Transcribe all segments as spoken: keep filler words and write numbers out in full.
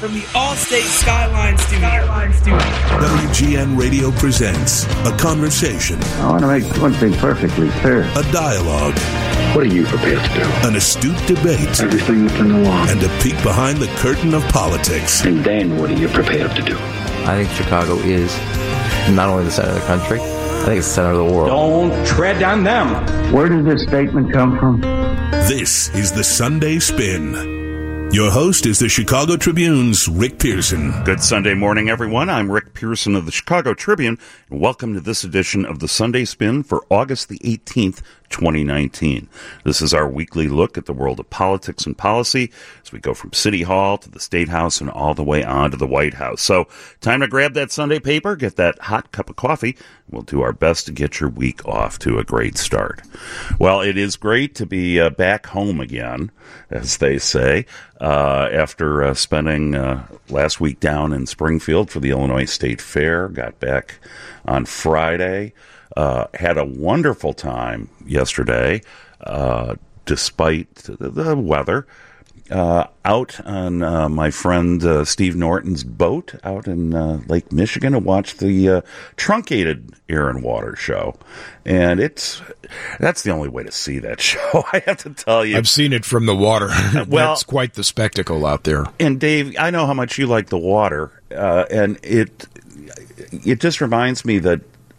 from the Allstate Skyline Studio. Skyline Studio. W G N Radio presents a conversation. I want to make one thing perfectly clear. A dialogue. What are you prepared to do? An astute debate. Everything within the law. And a peek behind the curtain of politics. And then what are you prepared to do? I think Chicago is not only the center of the country, I think it's the center of the world. Don't tread on them. Where does this statement come from? This is the Sunday Spin. Your host is the Chicago Tribune's Rick Pearson. Good Sunday morning, everyone. I'm Rick Pearson of the Chicago Tribune, and welcome to this edition of the Sunday Spin for August the eighteenth, twenty nineteen. This is our weekly look at the world of politics and policy as we go from City Hall to the State House and all the way on to the White House. So, time to grab that Sunday paper, get that hot cup of coffee. We'll do our best to get your week off to a great start. Well, it is great to be uh, back home again, as they say, uh, after uh, spending uh, last week down in Springfield for the Illinois State Fair. Got back on Friday. Uh, had a wonderful time yesterday, uh, despite the, the weather, uh, out on uh, my friend uh, Steve Norton's boat out in uh, Lake Michigan to watch the uh, truncated air and water show. And it's that's the only way to see that show, I have to tell you. I've seen it from the water. Well, that's quite the spectacle out there. And Dave, I know how much you like the water, uh, and it it just reminds me that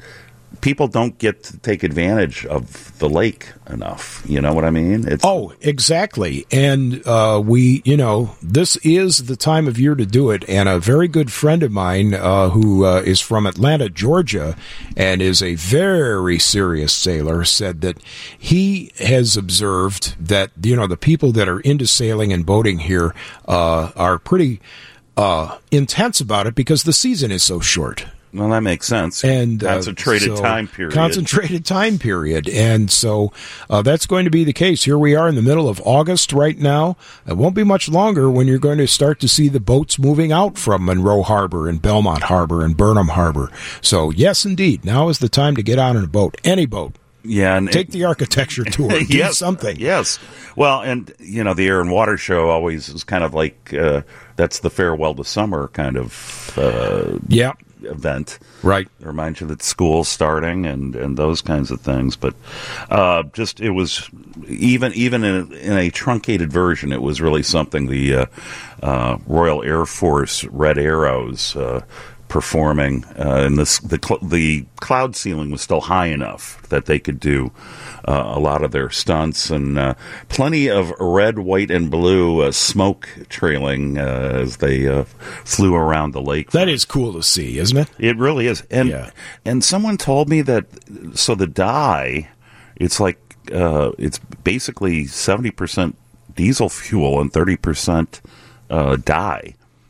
people don't get to take advantage of the lake enough. You know what I mean? It's oh, exactly. And uh, we, you know, this is the time of year to do it. And a very good friend of mine uh, who uh, is from Atlanta, Georgia, and is a very serious sailor, said that he has observed that, you know, the people that are into sailing and boating here uh, are pretty uh, intense about it because the season is so short. Well, that makes sense. And uh, concentrated so, time period. Concentrated time period. And so uh, that's going to be the case. Here we are in the middle of August right now. It won't be much longer when you're going to start to see the boats moving out from Monroe Harbor and Belmont Harbor and Burnham Harbor. So, yes, indeed, now is the time to get out on a boat, any boat. Yeah, and take it, the architecture tour. Do yes, something. Yes. Well, and, you know, the Air and Water Show always is kind of like uh, that's the farewell to summer kind of uh, yeah. event. Right. It reminds you that school's starting and, and those kinds of things. But uh, just it was, even even in a, in a truncated version, it was really something. The uh, uh, Royal Air Force Red Arrows uh performing, uh, and this, the cl- the cloud ceiling was still high enough that they could do uh, a lot of their stunts, and uh, plenty of red, white, and blue uh, smoke trailing uh, as they uh, flew around the lake. That is cool to see, isn't it? It really is. And yeah. and someone told me that so the dye, it's like uh, it's basically seventy percent diesel fuel and thirty percent uh, dye.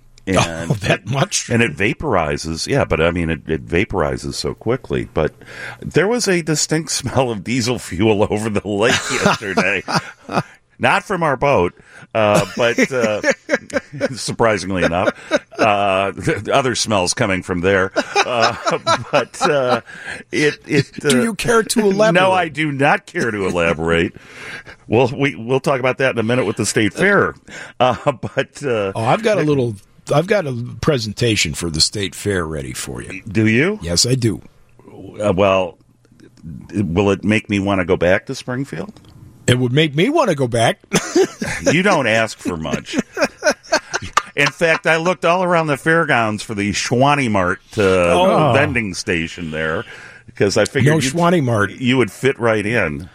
And oh, that much? And it vaporizes. Yeah, but I mean, it, it vaporizes so quickly. But there was a distinct smell of diesel fuel over the lake yesterday. Not from our boat, uh, but uh, surprisingly enough, uh, other smells coming from there. Uh, but uh, it, it uh, do you care to elaborate? No, I do not care to elaborate. Well, we we'll talk about that in a minute with the State Fair. Uh, but uh, oh, I've got a little. I've got a presentation for the State Fair ready for you. Do you? Yes, I do. Uh, well, will it make me want to go back to Springfield? It would make me want to go back. You don't ask for much. In fact, I looked all around the fairgrounds for the Schwani Mart uh, oh. vending station there because I figured no Schwani Mart. You would fit right in.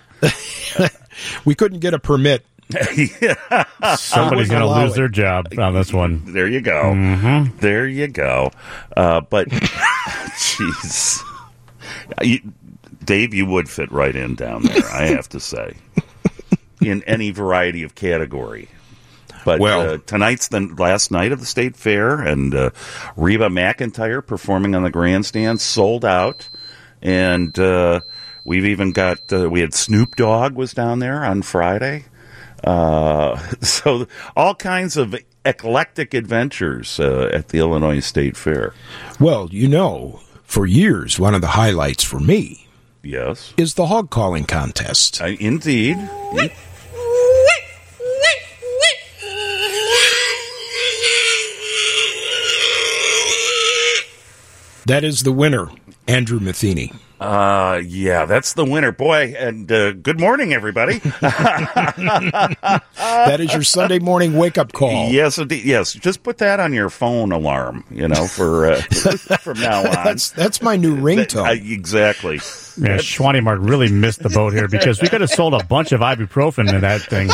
We couldn't get a permit. Yeah. Somebody's going to lose it. their job on this one. There you go. Mm-hmm. There you go. Uh, but, jeez. Dave, you would fit right in down there, I have to say, in any variety of category. But well, uh, tonight's the last night of the State Fair, and uh, Reba McEntire performing on the grandstand, sold out. And uh, we've even got, uh, we had Snoop Dogg was down there on Friday. Uh, so all kinds of eclectic adventures uh, at the Illinois State Fair. Well, you know, for years, one of the highlights for me yes, is the hog calling contest. Uh, indeed. That is the winner, Andrew Matheny. Uh, yeah, that's the winner. Boy, and uh, good morning, everybody. That is your Sunday morning wake-up call. Yes, indeed. Yes, just put that on your phone alarm, you know, for uh, from now on. That's that's my new ringtone. Uh, exactly. Yeah, Schwanny Mark really missed the boat here because we could have sold a bunch of ibuprofen in that thing.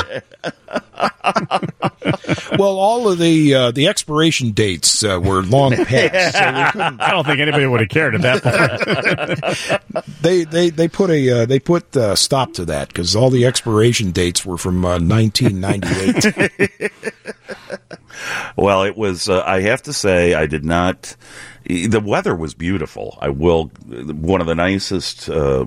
Well, all of the uh, the expiration dates uh, were long past, so we couldn't. I don't think anybody would have cared at that point. They they they put a uh, they put a stop to that because all the expiration dates were from uh, nineteen ninety-eight. Well, it was. Uh, I have to say, I did not. The weather was beautiful. I will. One of the nicest uh,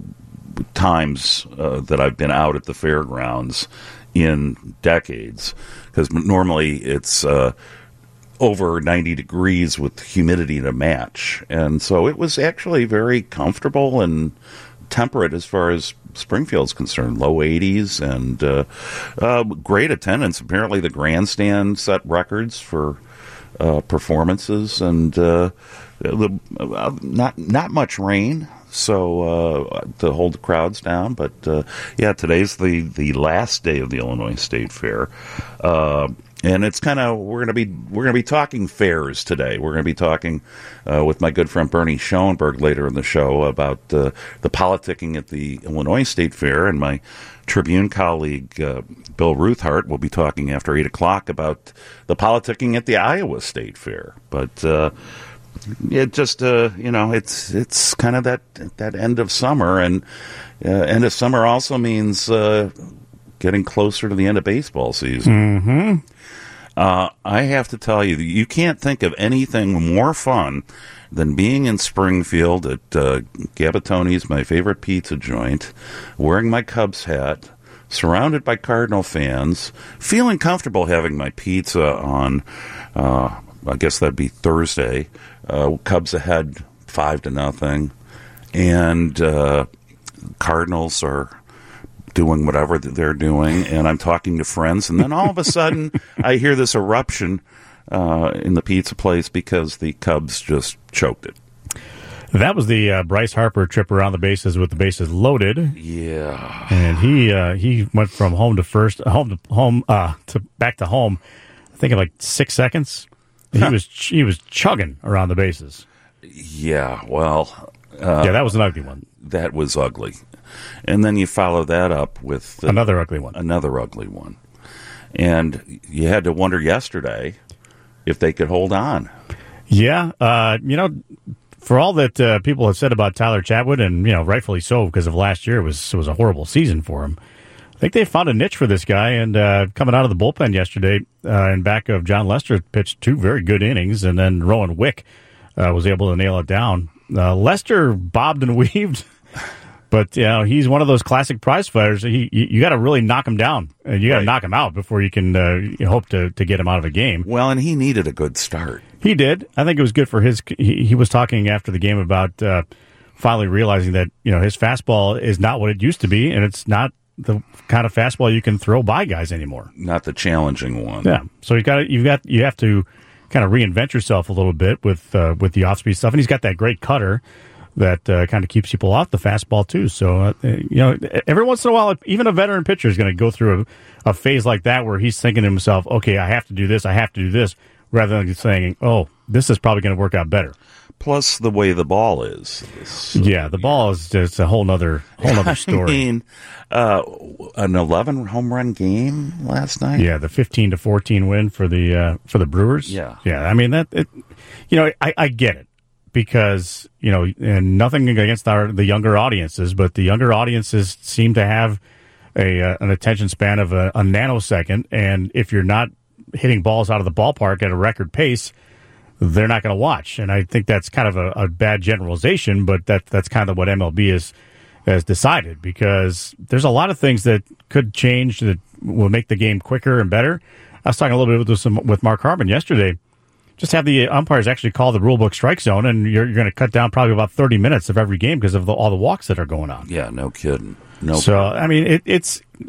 times uh, that I've been out at the fairgrounds in decades, because normally it's uh, over ninety degrees with humidity to match, and so it was actually very comfortable and temperate as far as Springfield's concerned. Low eighties and uh, uh, great attendance. Apparently, the grandstand set records for uh, performances, and uh, the, uh, not not much rain. So uh, to hold the crowds down, but uh, yeah, today's the, the last day of the Illinois State Fair, uh, and it's kind of we're gonna be we're gonna be talking fairs today. We're gonna be talking uh, with my good friend Bernie Schoenberg later in the show about uh, the politicking at the Illinois State Fair, and my Tribune colleague uh, Bill Ruthhart will be talking after eight o'clock about the politicking at the Iowa State Fair, but. Uh, It just, uh, you know, it's it's kind of that that end of summer, and uh, end of summer also means uh, getting closer to the end of baseball season. Mm-hmm. Uh, I have to tell you, you can't think of anything more fun than being in Springfield at uh, Gabatoni's, my favorite pizza joint, wearing my Cubs hat, surrounded by Cardinal fans, feeling comfortable having my pizza on, uh, I guess that'd be Thursday. Uh, Cubs ahead five to nothing, and uh, Cardinals are doing whatever they're doing, and I'm talking to friends, and then all of a sudden I hear this eruption uh, in the pizza place because the Cubs just choked it. That was the uh, Bryce Harper trip around the bases with the bases loaded. Yeah, and he uh, he went from home to first, home to home uh, to back to home. I think in like six seconds. He was he was chugging around the bases. Yeah, well, uh, yeah, that was an ugly one. That was ugly, and then you follow that up with uh, another ugly one. Another ugly one, and you had to wonder yesterday if they could hold on. Yeah, uh, you know, for all that uh, people have said about Tyler Chatwood, and you know, rightfully so, because of last year it was it was a horrible season for him. I think they found a niche for this guy, and uh, coming out of the bullpen yesterday, uh, in back of John Lester, pitched two very good innings, and then Rowan Wick uh, was able to nail it down. Uh, Lester bobbed and weaved, but you know he's one of those classic prize fighters. He, you, you got to really knock him down, and you got to right. knock him out before you can uh, you hope to, to get him out of a game. Well, and he needed a good start. He did. I think it was good for his. He, he was talking after the game about uh, finally realizing that you know his fastball is not what it used to be, and it's not the kind of fastball you can throw by guys anymore. Not the challenging one. Yeah. So you got you got you have to kind of reinvent yourself a little bit with uh, with the off speed stuff, and he's got that great cutter that uh, kind of keeps people off the fastball too. So uh, you know, every once in a while, even a veteran pitcher is going to go through a, a phase like that where he's thinking to himself, "Okay, I have to do this. I have to do this," rather than saying, "Oh, this is probably going to work out better." Plus the way the ball is. This, uh, yeah, the ball is just a whole nother whole nother story. I mean, uh, an eleven home run game last night. Yeah, the fifteen to fourteen win for the uh, for the Brewers. Yeah, yeah. I mean that. It, you know, I, I get it because you know, and nothing against our the younger audiences, but the younger audiences seem to have a uh, an attention span of a, a nanosecond, and if you're not hitting balls out of the ballpark at a record pace, they're not going to watch. And I think that's kind of a, a bad generalization, but that that's kind of what M L B is, has decided, because there's a lot of things that could change that will make the game quicker and better. I was talking a little bit with, some, with Mark Harmon yesterday. Just have the umpires actually call the rulebook strike zone, and you're, you're going to cut down probably about thirty minutes of every game because of the, all the walks that are going on. Yeah, no kidding. No. So, I mean, it, it's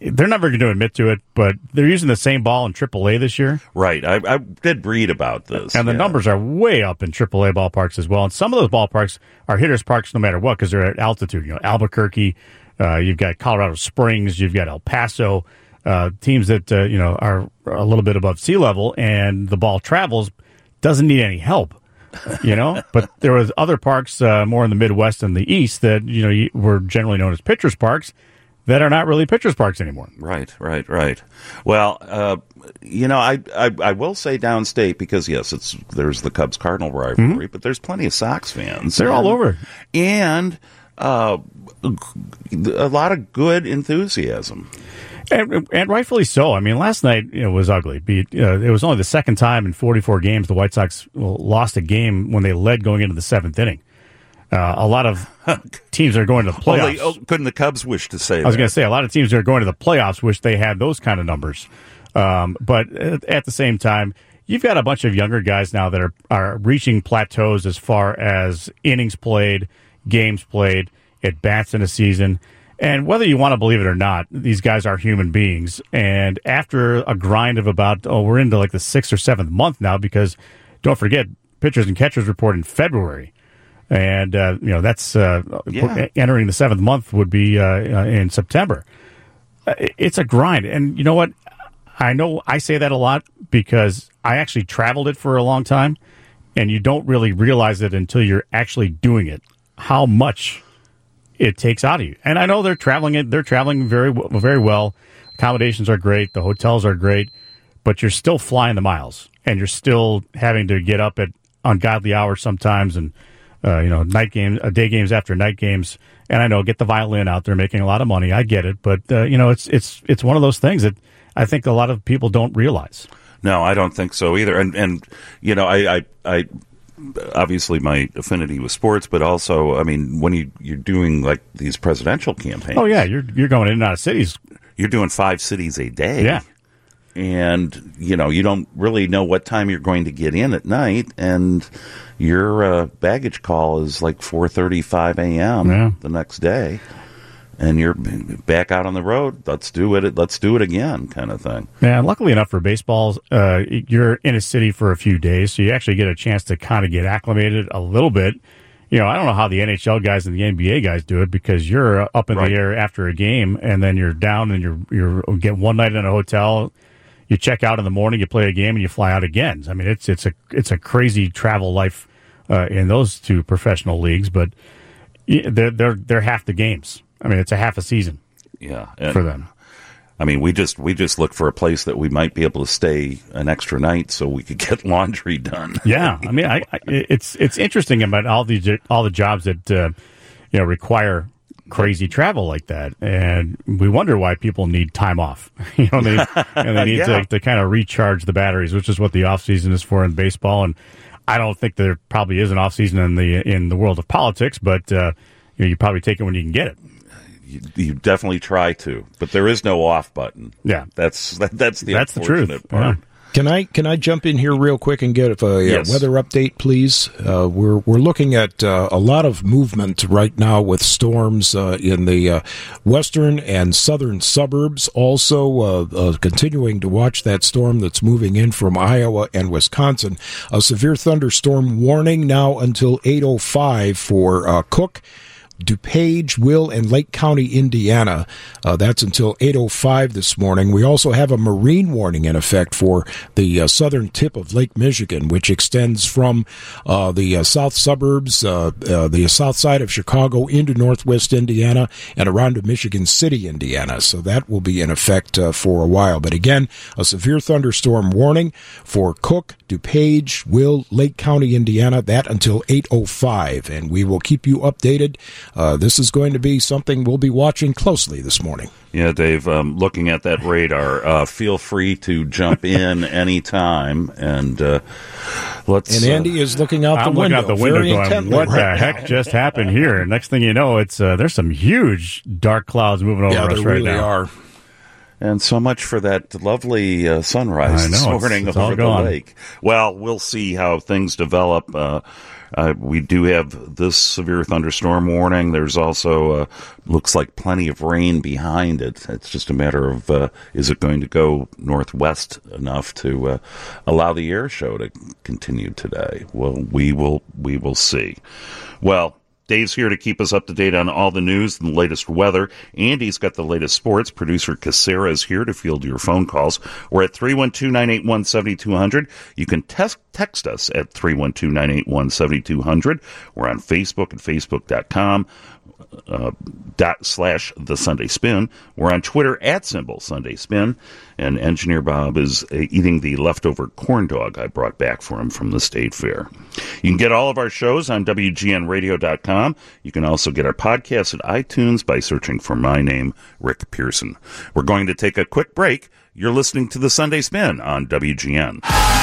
they're never going to admit to it, but they're using the same ball in triple A this year. Right. I, I did read about this. And the yeah. numbers are way up in triple A ballparks as well. And some of those ballparks are hitters' parks no matter what because they're at altitude. You know, Albuquerque, uh, you've got Colorado Springs, you've got El Paso, uh, teams that, uh, you know, are a little bit above sea level, and the ball travels, doesn't need any help. You know, but there was other parks uh, more in the Midwest and the East that, you know, were generally known as pitchers' parks that are not really pitchers' parks anymore. Right, right, right. Well, uh, you know, I, I I will say downstate because, yes, it's there's the Cubs-Cardinal rivalry, mm-hmm. but there's plenty of Sox fans. They're and, all over. And uh, a lot of good enthusiasm. And, and rightfully so. I mean, last night you know, was ugly. Be, uh, it was only the second time in forty-four games the White Sox lost a game when they led going into the seventh inning. Uh, a lot of teams are going to the playoffs. Well, they, oh, couldn't the Cubs wish to say that? I was going to say, a lot of teams that are going to the playoffs wish they had those kind of numbers. Um, but at the same time, you've got a bunch of younger guys now that are, are reaching plateaus as far as innings played, games played, at-bats in a season. And whether you want to believe it or not, these guys are human beings. And after a grind of about, oh, we're into like the sixth or seventh month now because, don't forget, pitchers and catchers report in February. And, uh, you know, that's uh, yeah. entering the seventh month would be uh, uh, in September. It's a grind. And you know what? I know I say that a lot because I actually traveled it for a long time. And you don't really realize it until you're actually doing it, how much it takes out of you. And I know they're traveling it. They're traveling very, very well. Accommodations are great. The hotels are great, but you're still flying the miles and you're still having to get up at ungodly hours sometimes. And, uh, you know, night games, uh, day games after night games. And I know get the violin out there making a lot of money. I get it. But, uh, you know, it's, it's, it's one of those things that I think a lot of people don't realize. No, I don't think so either. And, and, you know, I, I, I, obviously my affinity with sports, but also, I mean, when you, you're doing like these presidential campaigns. Oh, yeah, you're you're going in and out of cities. You're doing five cities a day. Yeah. And, you know, you don't really know what time you're going to get in at night, and your uh, baggage call is like four thirty, five a.m. Yeah. the next day. And you're back out on the road. Let's do it. Let's do it again, kind of thing. Yeah. Luckily enough for baseball, uh, you're in a city for a few days, so you actually get a chance to kind of get acclimated a little bit. You know, I don't know how the N H L guys and the N B A guys do it because you're up in right. the air after a game, and then you're down, and you're you're get one night in a hotel. You check out in the morning, you play a game, and you fly out again. I mean, it's it's a it's a crazy travel life uh, in those two professional leagues, but they're they're they're half the games. I mean, it's a half a season yeah, for them. I mean, we just we just look for a place that we might be able to stay an extra night so we could get laundry done. Yeah, I mean, I, I, it's it's interesting about all these all the jobs that uh, you know require crazy travel like that, and we wonder why people need time off. you know, they and they need yeah. to, to kind of recharge the batteries, which is what the off season is for in baseball. And I don't think there probably is an off season in the in the world of politics, but uh, you know, you probably take it when you can get it. You, you definitely try to, but there is no off button. Yeah, that's that, that's the that's the truth. part. Yeah. Can I can I jump in here real quick and get a yes. weather update, please? Uh, we're we're looking at uh, a lot of movement right now with storms uh, in the uh, western and southern suburbs. Also, uh, uh, continuing to watch that storm that's moving in from Iowa and Wisconsin. A severe thunderstorm warning now until eight oh five for uh, Cook, DuPage, Will, and Lake County, Indiana. Uh, that's until eight oh five this morning. We also have a marine warning in effect for the uh, southern tip of Lake Michigan, which extends from uh, the uh, south suburbs, uh, uh, the south side of Chicago into northwest Indiana and around to Michigan City, Indiana. So that will be in effect uh, for a while. But again, a severe thunderstorm warning for Cook, DuPage, Will, Lake County, Indiana. That until eight oh five. And we will keep you updated. Uh, this is going to be something we'll be watching closely this morning. Yeah, Dave, um, looking at that radar, uh, feel free to jump in anytime. And uh, let's. And Andy uh, is looking out the I'm window. looking out the window very going, what right the now. heck just happened here? And next thing you know, it's uh, there's some huge dark clouds moving over yeah, us there right really now. are. And so much for that lovely uh, sunrise I know, this it's- morning it's over all the gone. lake. Well, we'll see how things develop. Uh, uh, we do have this severe thunderstorm warning. There's also, uh, looks like plenty of rain behind it. It's just a matter of, uh, is it going to go northwest enough to uh, allow the air show to continue today? Well, we will, we will see. Well, Dave's here to keep us up to date on all the news and the latest weather. Andy's got the latest sports. Producer Casera is here to field your phone calls. We're at three one two, nine eight one, seven two zero zero. You can text, text us at three one two, nine eight one, seven two zero zero. We're on Facebook at facebook dot com. Uh, dot slash the Sunday Spin. We're on Twitter at symbol Sunday Spin, and Engineer Bob is uh, eating the leftover corn dog I brought back for him from the State Fair. You can get all of our shows on W G N radio dot com. You can also get our podcasts at iTunes by searching for my name, Rick Pearson. We're going to take a quick break. You're listening to the Sunday Spin on W G N.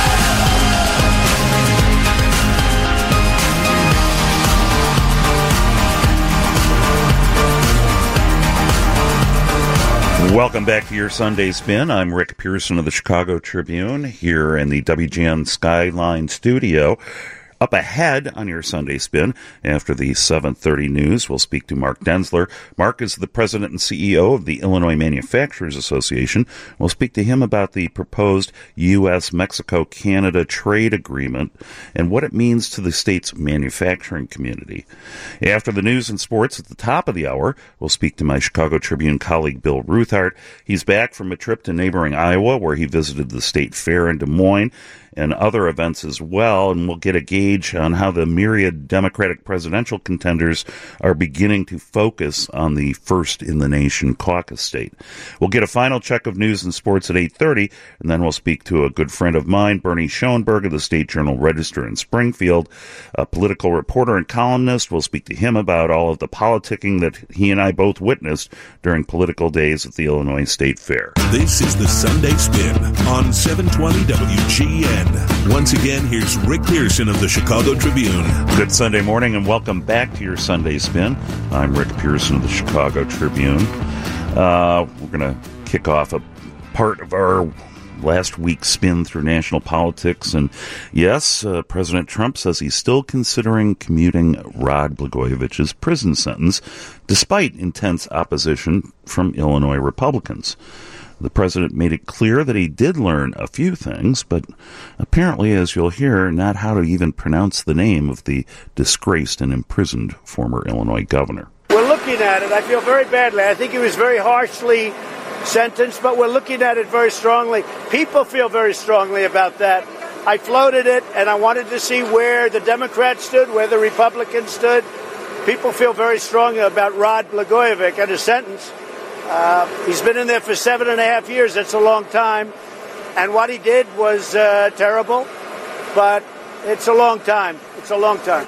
Welcome back to your Sunday Spin. I'm Rick Pearson of the Chicago Tribune here in the W G N Skyline studio. Up ahead on your Sunday Spin, after the seven thirty news, we'll speak to Mark Denzler. Mark is the president and C E O of the Illinois Manufacturers Association. We'll speak to him about the proposed U S Mexico Canada trade agreement and what it means to the state's manufacturing community. After the news and sports at the top of the hour, we'll speak to my Chicago Tribune colleague Bill Ruthart. He's back from a trip to neighboring Iowa, where he visited the state fair in Des Moines and other events as well, and we'll get a gauge on how the myriad Democratic presidential contenders are beginning to focus on the first-in-the-nation caucus state. We'll get a final check of news and sports at eight thirty, and then we'll speak to a good friend of mine, Bernie Schoenberg of the State Journal-Register in Springfield, a political reporter and columnist. We'll speak to him about all of the politicking that he and I both witnessed during political days at the Illinois State Fair. This is the Sunday Spin on seven twenty W G N. Once again, here's Rick Pearson of the Chicago Tribune. Good Sunday morning and welcome back to your Sunday Spin. I'm Rick Pearson of the Chicago Tribune. Uh, we're going to kick off a part of our last week's spin through national politics. And yes, uh, President Trump says he's still considering commuting Rod Blagojevich's prison sentence, despite intense opposition from Illinois Republicans. The president made it clear that he did learn a few things, but apparently, as you'll hear, not how to even pronounce the name of the disgraced and imprisoned former Illinois governor. We're looking at it. I feel very badly. I think he was very harshly sentenced, but we're looking at it very strongly. People feel very strongly about that. I floated it, and I wanted to see where the Democrats stood, where the Republicans stood. People feel very strongly about Rod Blagojevich and his sentence. Uh, he's been in there for seven and a half years. That's a long time. And what he did was uh, terrible, but it's a long time. It's a long time.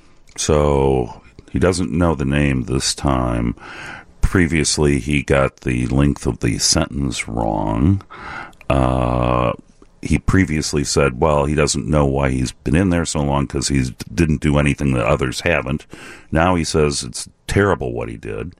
So he doesn't know the name this time. Previously, he got the length of the sentence wrong. Uh, he previously said, well, he doesn't know why he's been in there so long because he didn't do anything that others haven't. Now he says it's terrible what he did.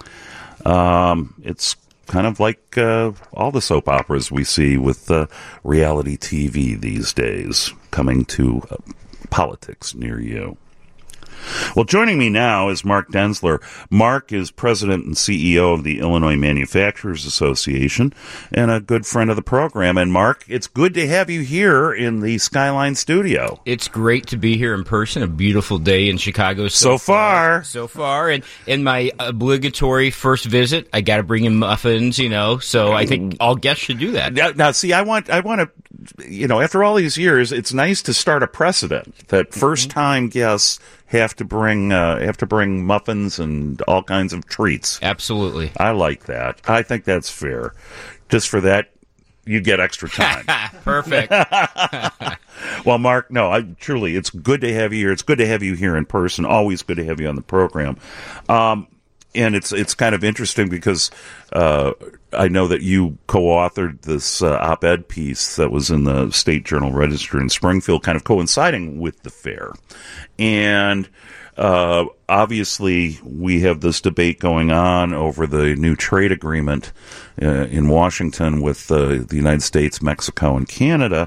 Um, it's kind of like uh, all the soap operas we see with uh, reality T V these days coming to uh, politics near you. Well, joining me now is Mark Denzler. Mark is president and C E O of the Illinois Manufacturers Association and a good friend of the program. And Mark, it's good to have you here in the Skyline studio. It's great to be here in person. A beautiful day in Chicago so, So far. So far. And in my obligatory first visit, I got to bring in muffins, you know, so I think all guests should do that. Now, now, see, I want, I want to, you know, after all these years, it's nice to start a precedent that first-time guests have to bring uh, have to bring muffins and all kinds of treats. Absolutely. I like that. I think that's fair. Just for that, you get extra time. Perfect. Well, Mark, no, I, truly, it's good to have you here. It's good to have you here in person. Always good to have you on the program. Um, and it's it's kind of interesting because uh, I know that you co-authored this uh, op-ed piece that was in the State Journal-Register in Springfield, kind of coinciding with the fair. And uh, obviously we have this debate going on over the new trade agreement uh, in Washington with uh, the United States, Mexico, and Canada,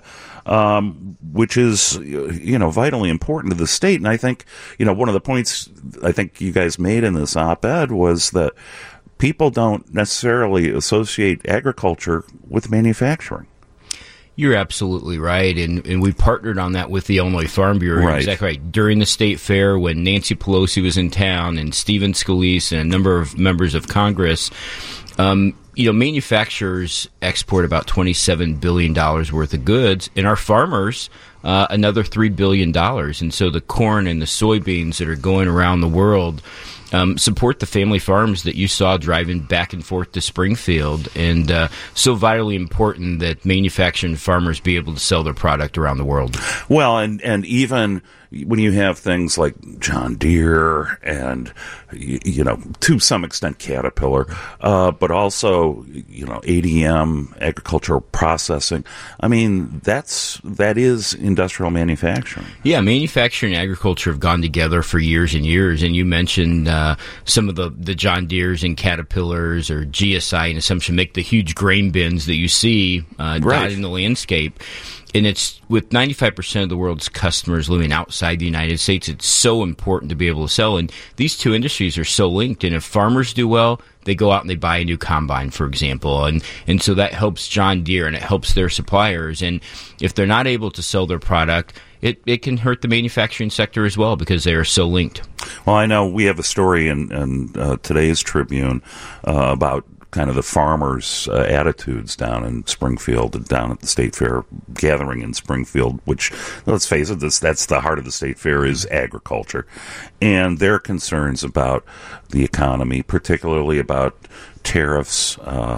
um, which is, you know, vitally important to the state. And I think, you know, one of the points I think you guys made in this op-ed was that people don't necessarily associate agriculture with manufacturing. You're absolutely right, and, and we partnered on that with the Illinois Farm Bureau. Right. Exactly right. During the state fair, when Nancy Pelosi was in town, and Stephen Scalise and a number of members of Congress, um, you know, manufacturers export about twenty-seven billion dollars worth of goods, and our farmers uh, another three billion dollars. And so the corn and the soybeans that are going around the world Um, support the family farms that you saw driving back and forth to Springfield, and uh, so vitally important that manufacturing farmers be able to sell their product around the world. Well, and, and even when you have things like John Deere and, you, you know, to some extent Caterpillar, uh, but also, you know, A D M, agricultural processing, I mean, that's, that is industrial manufacturing. Yeah, manufacturing and agriculture have gone together for years and years, and you mentioned uh, some of the, the John Deeres and Caterpillars or G S I and Assumption make the huge grain bins that you see uh, Right. dotting the landscape. And it's with ninety-five percent of the world's customers living outside the United States, it's so important to be able to sell. And these two industries are so linked. And if farmers do well, they go out and they buy a new combine, for example. And, and so that helps John Deere and it helps their suppliers. And if they're not able to sell their product, it, it can hurt the manufacturing sector as well because they are so linked. Well, I know we have a story in, in uh, today's Tribune uh, about kind of the farmers' uh, attitudes down in Springfield and down at the State Fair gathering in Springfield, which, let's face it, this, that's the heart of the State Fair is agriculture. And their concerns about the economy, particularly about tariffs, uh,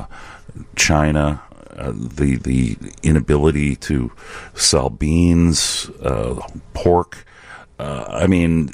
China, uh, the, the inability to sell beans, uh, pork. Uh, I mean,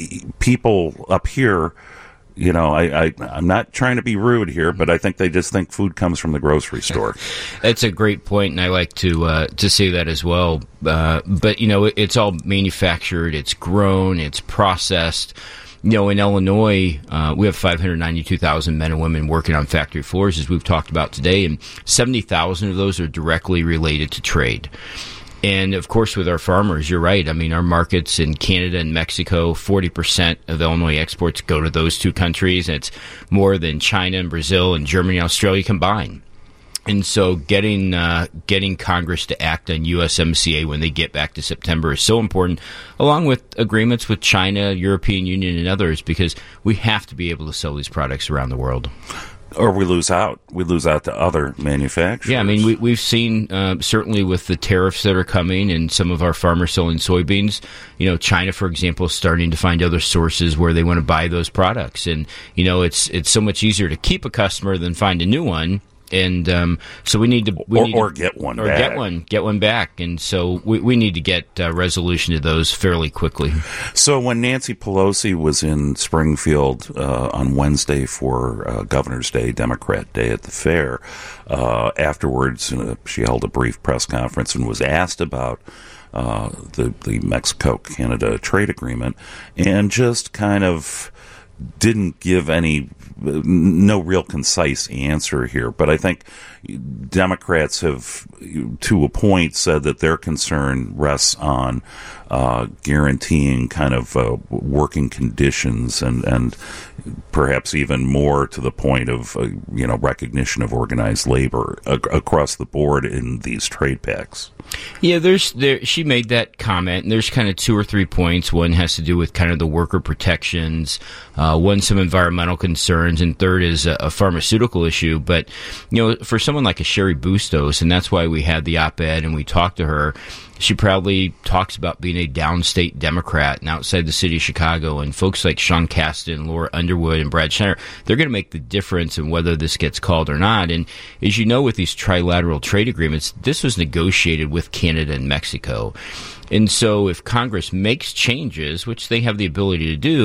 people up here, you know, I, I, I'm not trying to be rude here, but I think they just think food comes from the grocery store. That's a great point, and I like to uh, to say that as well. Uh, but, you know, it, it's all manufactured, it's grown, it's processed. You know, in Illinois, uh, we have five hundred ninety-two thousand men and women working on factory floors, as we've talked about today, and seventy thousand of those are directly related to trade. And, of course, with our farmers, you're right. I mean, our markets in Canada and Mexico, forty percent of Illinois exports go to those two countries. And it's more than China and Brazil and Germany and Australia combined. And so getting uh, getting Congress to act on U S M C A when they get back to September is so important, along with agreements with China, European Union, and others, because we have to be able to sell these products around the world. Or we lose out. We lose out to other manufacturers. Yeah, I mean, we, we've seen, uh, certainly with the tariffs that are coming and some of our farmers selling soybeans, you know, China, for example, is starting to find other sources where they want to buy those products. And, you know, it's it's so much easier to keep a customer than find a new one. And um, so we need to, we or, need or to, get one, or back. get one, get one back. And so we, we need to get uh, resolution to those fairly quickly. So when Nancy Pelosi was in Springfield uh, on Wednesday for uh, Governor's Day, Democrat Day at the fair, uh, afterwards uh, she held a brief press conference and was asked about uh, the the Mexico-Canada trade agreement, and just kind of didn't give any, no real concise answer here. But I think Democrats have, to a point, said that their concern rests on uh, guaranteeing kind of uh, working conditions and, and perhaps even more to the point of, uh, you know, recognition of organized labor ac- across the board in these trade pacts. Yeah, there's there. She made that comment, and there's kind of two or three points. One has to do with kind of the worker protections, uh, one some environmental concerns, and third is a, a pharmaceutical issue. But you know, for someone like a Sherry Bustos, and that's why we had the op-ed and we talked to her. She proudly talks about being a downstate Democrat and outside the city of Chicago, and folks like Sean Casten, Laura Underwood, and Brad Schneider, they're going to make the difference in whether this gets called or not. And as you know, with these trilateral trade agreements, this was negotiated with Canada and Mexico. And so if Congress makes changes, which they have the ability to do,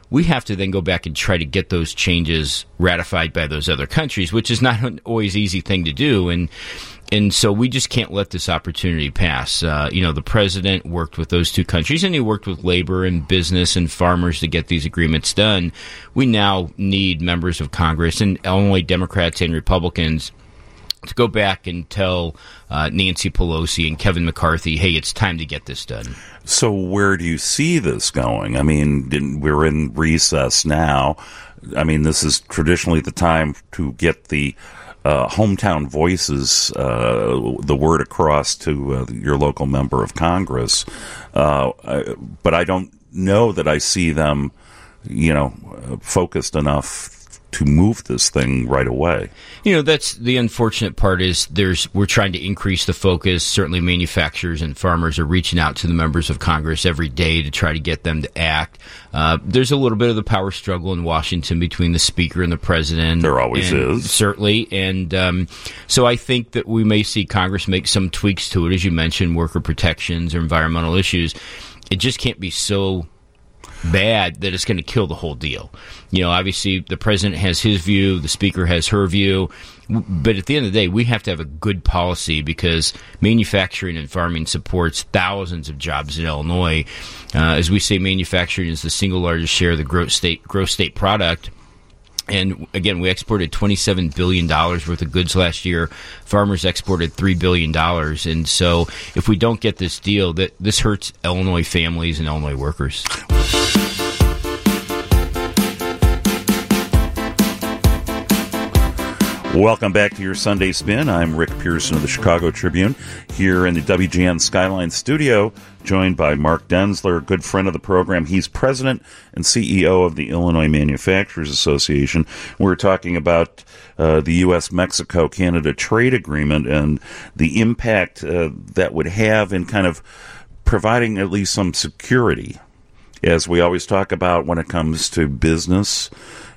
we have to then go back and try to get those changes ratified by those other countries, which is not an always easy thing to do. And and so we just can't let this opportunity pass. Uh, you know, the president worked with those two countries, and he worked with labor and business and farmers to get these agreements done. We now need members of Congress, and Illinois Democrats and Republicans, to go back and tell uh, Nancy Pelosi and Kevin McCarthy, hey, it's time to get this done. So where do you see this going? I mean, didn't, we're in recess now. I mean, this is traditionally the time to get the uh, hometown voices, uh, the word across to uh, your local member of Congress. Uh, I, but I don't know that I see them, you know, focused enough to move this thing right away. You know, that's the unfortunate part is there's we're trying to increase the focus. Certainly manufacturers and farmers are reaching out to the members of Congress every day to try to get them to act. Uh, there's a little bit of the power struggle in Washington between the Speaker and the President. There always and, is. Certainly. And um, so I think that we may see Congress make some tweaks to it, as you mentioned, worker protections or environmental issues. It just can't be so bad that it's going to kill the whole deal. You know, obviously the president has his view, the speaker has her view, but at the end of the day, we have to have a good policy because manufacturing and farming supports thousands of jobs in Illinois. Uh, as we say, manufacturing is the single largest share of the gross state gross state product. And again, we exported twenty-seven billion dollars worth of goods last year. Farmers exported three billion dollars. And so if we don't get this deal, that this hurts Illinois families and Illinois workers. Welcome back to your Sunday Spin. I'm Rick Pearson of the Chicago Tribune here in the W G N Skyline studio, joined by Mark Denzler, a good friend of the program. He's president and C E O of the Illinois Manufacturers Association. We're talking about uh, the U S Mexico Canada trade agreement and the impact uh, that would have in kind of providing at least some security, as we always talk about when it comes to business.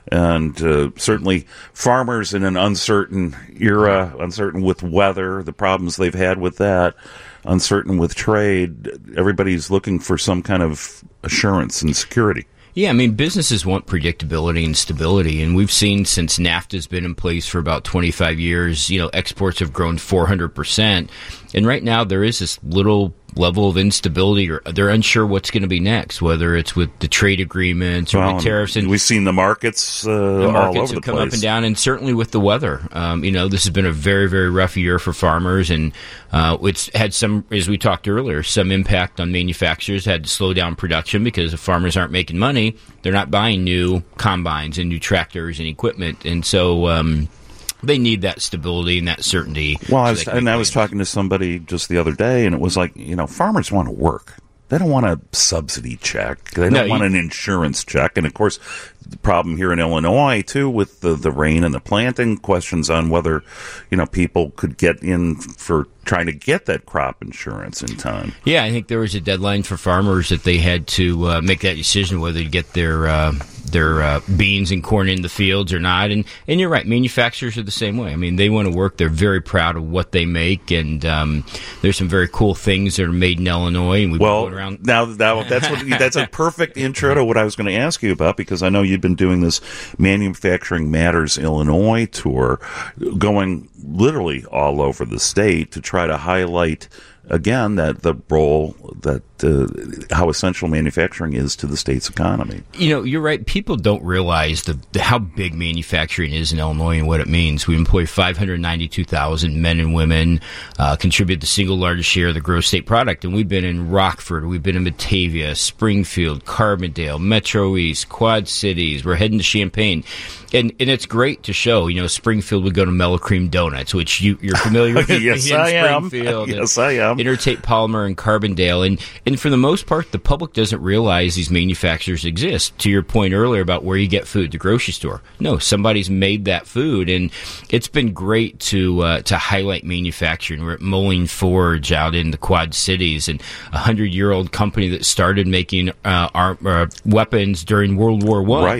And uh, certainly farmers in an uncertain era, uncertain with weather, the problems they've had with that, uncertain with trade, everybody's looking for some kind of assurance and security. Yeah, I mean, businesses want predictability and stability, and we've seen since NAFTA's been in place for about twenty-five years, you know, exports have grown four hundred percent, and right now there is this little level of instability, or they're unsure what's going to be next, whether it's with the trade agreements or well, with tariffs. And we've seen the markets, uh, the markets all over have the come place. up and down, and certainly with the weather. Um, you know, this has been a very, very rough year for farmers, and uh, it's had some, as we talked earlier, some impact on manufacturers. Had to slow down production because if farmers aren't making money, they're not buying new combines and new tractors and equipment, and so um, they need that stability and that certainty. Well, I so was, they can and I make was plans. talking to somebody just the other day, and it was like, you know, farmers want to work. They don't want a subsidy check. They don't No, want you- an insurance check. And, of course, the problem here in Illinois, too, with the, the rain and the planting, questions on whether, you know, people could get in for trying to get that crop insurance in time. Yeah, I think there was a deadline for farmers that they had to uh, make that decision whether to get their uh, their uh, beans and corn in the fields or not. And and you're right, manufacturers are the same way. I mean, they want to work. They're very proud of what they make, and um, there's some very cool things that are made in Illinois. And we've Well, been going around. now, now that's what, that's a perfect intro to what I was going to ask you about, because I know you've been doing this Manufacturing Matters Illinois tour, going literally all over the state to try to highlight again that the role that uh, how essential manufacturing is to the state's economy. You know, you're right. People don't realize the, the how big manufacturing is in Illinois and what it means. We employ five hundred ninety-two thousand men and women, uh, contribute the single largest share of the gross state product. And we've been in Rockford, we've been in Batavia, Springfield, Carbondale, Metro East, Quad Cities. We're heading to Champaign. And and it's great to show. You know, Springfield would go to Mellow Cream Donuts, which you, you're familiar with. Yes, in I am. Springfield. Yes, I am. Intertape Polymer in Carbondale. And, and for the most part, the public doesn't realize these manufacturers exist. To your point earlier about where you get food, the grocery store. No, somebody's made that food. And it's been great to uh, to highlight manufacturing. We're at Moline Forge out in the Quad Cities, and a hundred-year-old company that started making uh, our, uh, weapons during World War One. Right.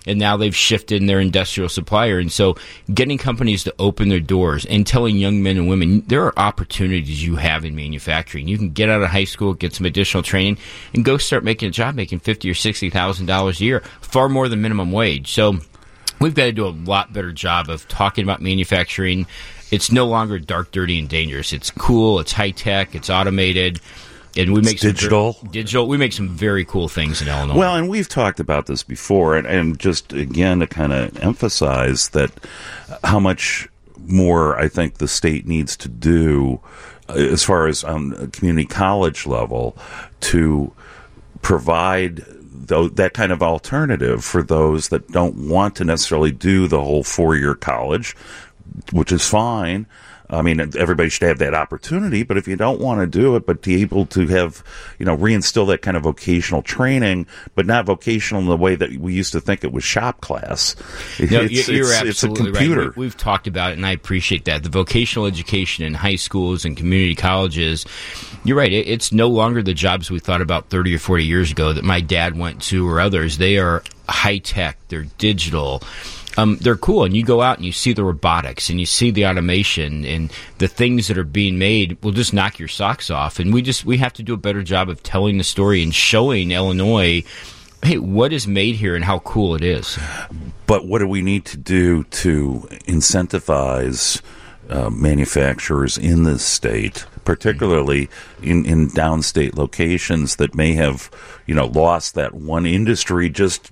and now they've shifted in their industrial supplier. And so getting companies to open their doors and telling young men and women there are opportunities you have in manufacturing. You can get out of high school, get some additional training, and go start making a job making fifty thousand dollars or sixty thousand dollars a year, far more than minimum wage. So we've got to do a lot better job of talking about manufacturing. It's no longer dark, dirty, and dangerous. It's cool, it's high-tech, it's automated. And we it's make some digital. Very, digital. We make some very cool things in Illinois. Well, and we've talked about this before, and, and just again to kind of emphasize that how much more I think the state needs to do as far as on a community college level to provide th- that kind of alternative for those that don't want to necessarily do the whole four-year college, which is fine. I mean, everybody should have that opportunity, but if you don't want to do it, but be able to have, you know, reinstill that kind of vocational training, but not vocational in the way that we used to think it was shop class. No, it's, you're it's, absolutely it's a computer. right. We, we've talked about it, and I appreciate that. The vocational education in high schools and community colleges, you're right. It, it's no longer the jobs we thought about thirty or forty years ago that my dad went to or others. They are high-tech. They're digital. Um, they're cool, and you go out and you see the robotics and you see the automation and the things that are being made will just knock your socks off. And we just we have to do a better job of telling the story and showing Illinois, hey, what is made here and how cool it is. But what do we need to do to incentivize uh, manufacturers in this state, particularly in, in downstate locations that may have, you know, lost that one industry just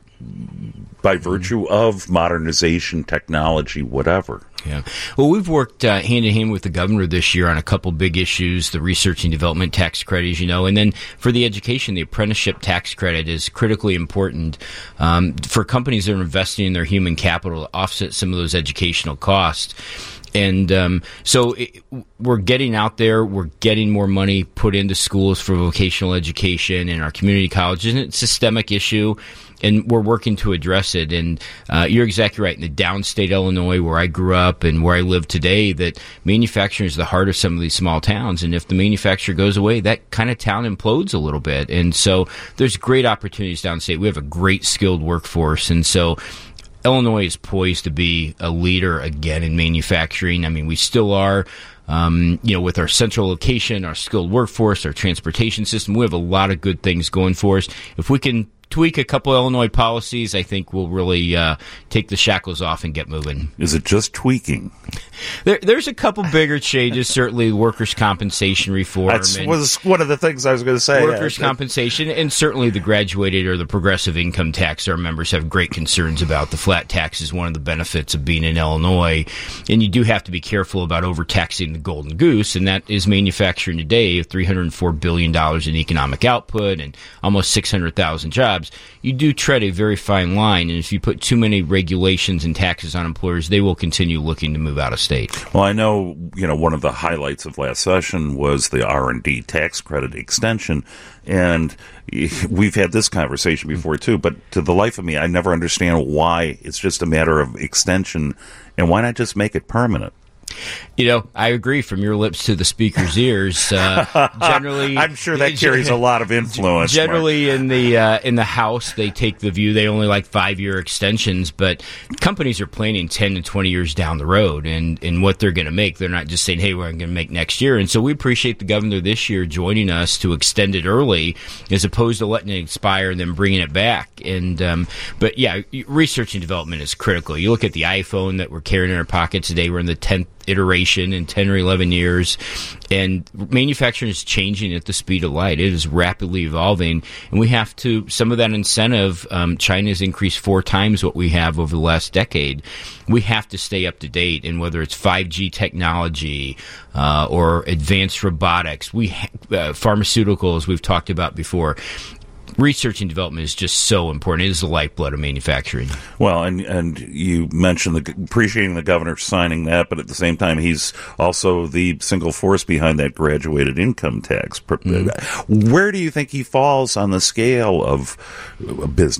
by virtue of modernization, technology, whatever. Yeah. Well, we've worked uh, hand in hand with the governor this year on a couple big issues, the research and development tax credit, as you know, and then for the education, the apprenticeship tax credit is critically important um, for companies that are investing in their human capital to offset some of those educational costs. And um, so it, we're getting out there. We're getting more money put into schools for vocational education and our community colleges. And it's a systemic issue, and we're working to address it. And uh, you're exactly right. In the downstate Illinois, where I grew up and where I live today, that manufacturing is the heart of some of these small towns. And if the manufacturer goes away, that kind of town implodes a little bit. And so there's great opportunities downstate. We have a great skilled workforce. And so Illinois is poised to be a leader again in manufacturing. I mean, we still are, um, you know, with our central location, our skilled workforce, our transportation system. We have a lot of good things going for us. If we can tweak a couple Illinois policies, I think we'll really uh, take the shackles off and get moving. Is it just tweaking? There, there's a couple bigger changes, certainly workers' compensation reform. That was one of the things I was going to say. Workers' yeah. compensation, and certainly the graduated or the progressive income tax. Our members have great concerns about. The flat tax is one of the benefits of being in Illinois, and you do have to be careful about overtaxing the golden goose, and that is manufacturing today, three hundred four billion dollars in economic output and almost six hundred thousand jobs. You do tread a very fine line, and if you put too many regulations and taxes on employers, they will continue looking to move out of state. Well, I know, you know, one of the highlights of last session was the R and D tax credit extension, and we've had this conversation before, too, but to the life of me, I never understand why it's just a matter of extension, and why not just make it permanent? You know, I agree. From your lips to the speaker's ears. Uh, generally, I'm sure that carries a lot of influence. Generally, Mark. in the uh, in the House, they take the view they only like five year extensions, but companies are planning ten to twenty years down the road, and, and what they're going to make. They're not just saying, "Hey, we're going to make next year." And so we appreciate the governor this year joining us to extend it early, as opposed to letting it expire and then bringing it back. And um, but yeah, research and development is critical. You look at the iPhone that we're carrying in our pocket today. We're in the tenth iteration in ten or eleven years, and manufacturing is changing at the speed of light. It is rapidly evolving, and we have to, some of that incentive, um, China has increased four times what we have over the last decade. We have to stay up to date, and whether it's five G technology uh, or advanced robotics, we ha- uh, pharmaceuticals we've talked about before. Research and development is just so important. It is the lifeblood of manufacturing. Well, and and you mentioned the, appreciating the governor signing that, but at the same time, he's also the single force behind that graduated income tax. Mm-hmm. Where do you think he falls on the scale of business?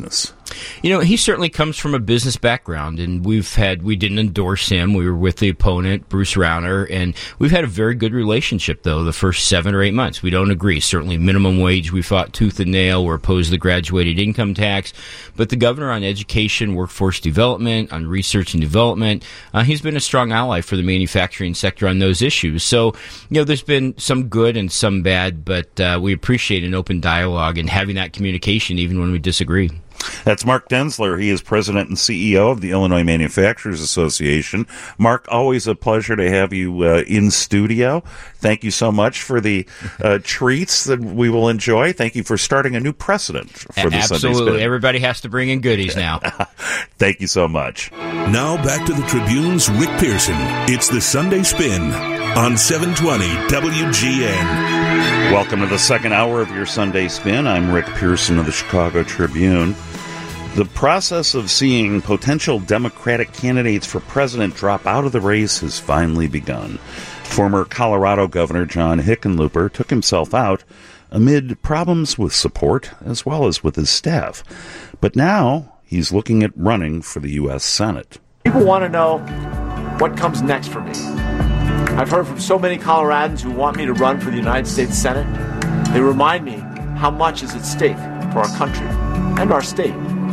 You know, he certainly comes from a business background, and we've had, we didn't endorse him. We were with the opponent, Bruce Rauner, and we've had a very good relationship, though, the first seven or eight months. We don't agree. Certainly minimum wage, we fought tooth and nail. We're opposed to the graduated income tax. But the governor on education, workforce development, on research and development, uh, he's been a strong ally for the manufacturing sector on those issues. So, you know, there's been some good and some bad, but uh, we appreciate an open dialogue and having that communication even when we disagree. That's Mark Denzler. He is president and C E O of the Illinois Manufacturers Association. Mark, always a pleasure to have you uh, in studio. Thank you so much for the uh, treats that we will enjoy. Thank you for starting a new precedent for the Absolutely. Sunday Spin. Everybody has to bring in goodies now. Thank you so much. Now back to the Tribune's Rick Pearson. It's the Sunday Spin on seven twenty W G N. Welcome to the second hour of your Sunday Spin. I'm Rick Pearson of the Chicago Tribune. The process of seeing potential Democratic candidates for president drop out of the race has finally begun. Former Colorado Governor John Hickenlooper took himself out amid problems with support as well as with his staff. But now he's looking at running for the U S Senate. People want to know what comes next for me. I've heard from so many Coloradans who want me to run for the United States Senate. They remind me how much is at stake for our country and our state.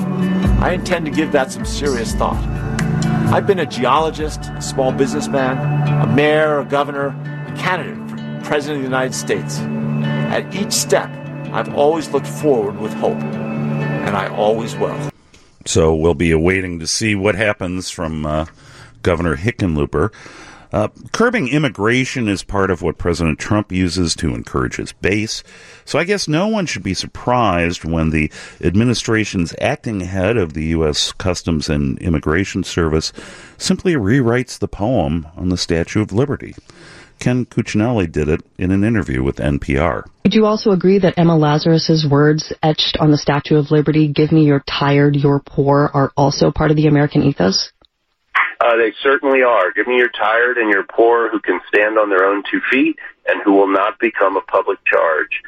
I intend to give that some serious thought. I've been a geologist, a small businessman, a mayor, a governor, a candidate for President of the United States. At each step, I've always looked forward with hope, and I always will. So we'll be awaiting to see what happens from uh, Governor Hickenlooper. Uh, curbing immigration is part of what President Trump uses to encourage his base. So I guess no one should be surprised when the administration's acting head of the U S Customs and Immigration Service simply rewrites the poem on the Statue of Liberty. Ken Cuccinelli did it in an interview with N P R. Would you also agree that Emma Lazarus's words etched on the Statue of Liberty, "Give me your tired, your poor," are also part of the American ethos? Uh, they certainly are. Give me your tired and your poor who can stand on their own two feet and who will not become a public charge.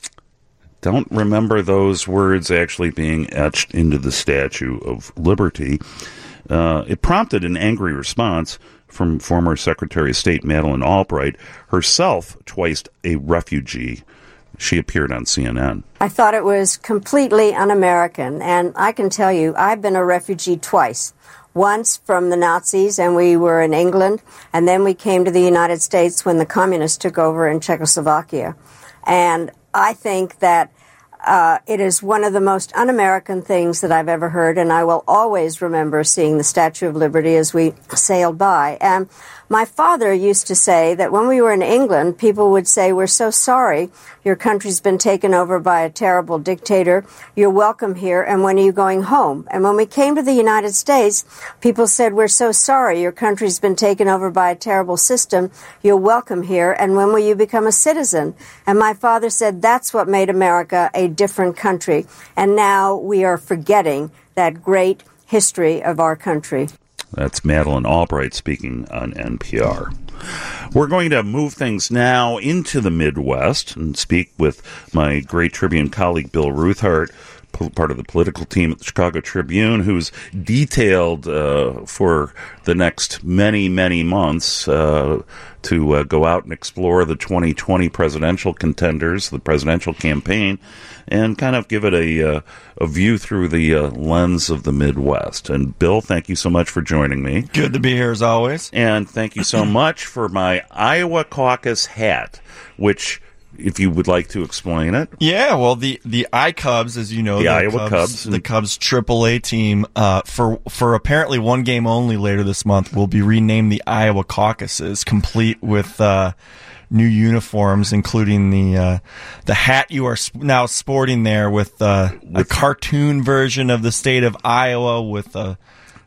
Don't remember those words actually being etched into the Statue of Liberty. Uh, it prompted an angry response from former Secretary of State Madeleine Albright, herself twice a refugee. She appeared on C N N. I thought it was completely un-American, and I can tell you, I've been a refugee twice. Once from the Nazis, and we were in England, and then we came to the United States when the communists took over in Czechoslovakia. And I think that uh, it is one of the most un-American things that I've ever heard, and I will always remember seeing the Statue of Liberty as we sailed by. And my father used to say that when we were in England, people would say, "We're so sorry, your country's been taken over by a terrible dictator. You're welcome here, and when are you going home?" And when we came to the United States, people said, "We're so sorry, your country's been taken over by a terrible system. You're welcome here, and when will you become a citizen?" And my father said, that's what made America a different country. And now we are forgetting that great history of our country. That's Madeleine Albright speaking on N P R. We're going to move things now into the Midwest and speak with my great Tribune colleague Bill Ruthart, part of the political team at the Chicago Tribune, who's detailed uh, for the next many, many months uh, to uh, go out and explore the twenty twenty presidential contenders, the presidential campaign, and kind of give it a, uh, a view through the uh, lens of the Midwest. And Bill, thank you so much for joining me. Good to be here as always. And thank you so much for my Iowa caucus hat, which, if you would like to explain it. Yeah, well, the, the iCubs, as you know, the, the Iowa Cubs, Cubs the Cubs triple A team, uh, for, for apparently one game only later this month, will be renamed the Iowa Caucuses, complete with, uh, new uniforms, including the uh, the hat you are sp- now sporting there with uh, a cartoon version of the state of Iowa with a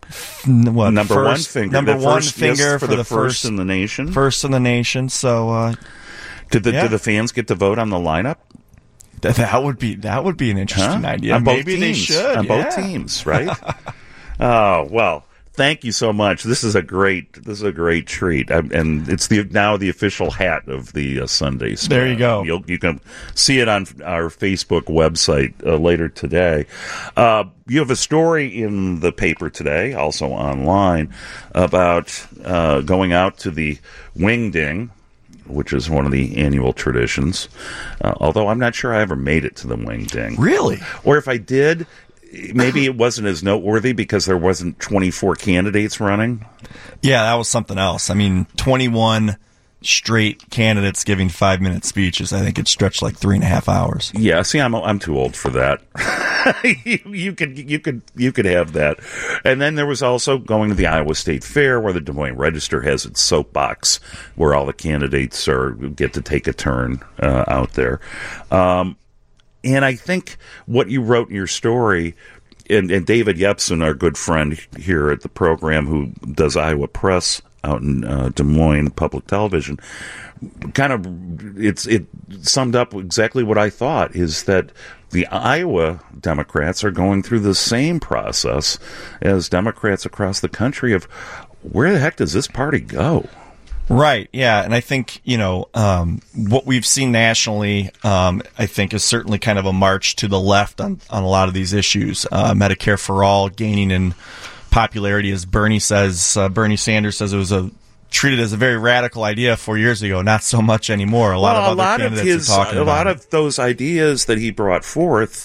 what number first, one finger, number the one first, finger yes, for, for the, the first first in the nation, first in the nation. So, uh, did the yeah. did the fans get to vote on the lineup? That, that would be that would be an interesting huh? idea. On Maybe both they teams. should on yeah. both teams, right? Oh well. thank you so much. This is a great, this is a great treat, I, and it's the now the official hat of the uh, Sunday Spin. There you go. You'll, you can see it on our Facebook website uh, later today. Uh, you have a story in the paper today, also online, about uh, going out to the Wingding, which is one of the annual traditions. Uh, although I'm not sure I ever made it to the Wingding. Really? Or if I did, maybe it wasn't as noteworthy because there wasn't twenty-four candidates running. Yeah, that was something else. I mean, twenty-one straight candidates giving five-minute speeches. I think it stretched like three and a half hours. Yeah, see, I'm I'm too old for that. you, you could you could you could have that. And then there was also going to the Iowa State Fair, where the Des Moines Register has its soapbox, where all the candidates are get to take a turn uh, out there. Um, and I think what you wrote in your story, and, and David Yepsen, our good friend here at the program, who does Iowa Press out in uh, Des Moines Public Television, kind of it's it summed up exactly what I thought, is that the Iowa Democrats are going through the same process as Democrats across the country of where the heck does this party go? Right, yeah, and I think, you know, um, what we've seen nationally, um, I think, is certainly kind of a march to the left on, on a lot of these issues. Uh, Medicare for All gaining in popularity, as Bernie says, uh, Bernie Sanders says it was a treated as a very radical idea four years ago, not so much anymore. A lot well, of other a lot candidates of his, are talking a about lot it. of those ideas that he brought forth,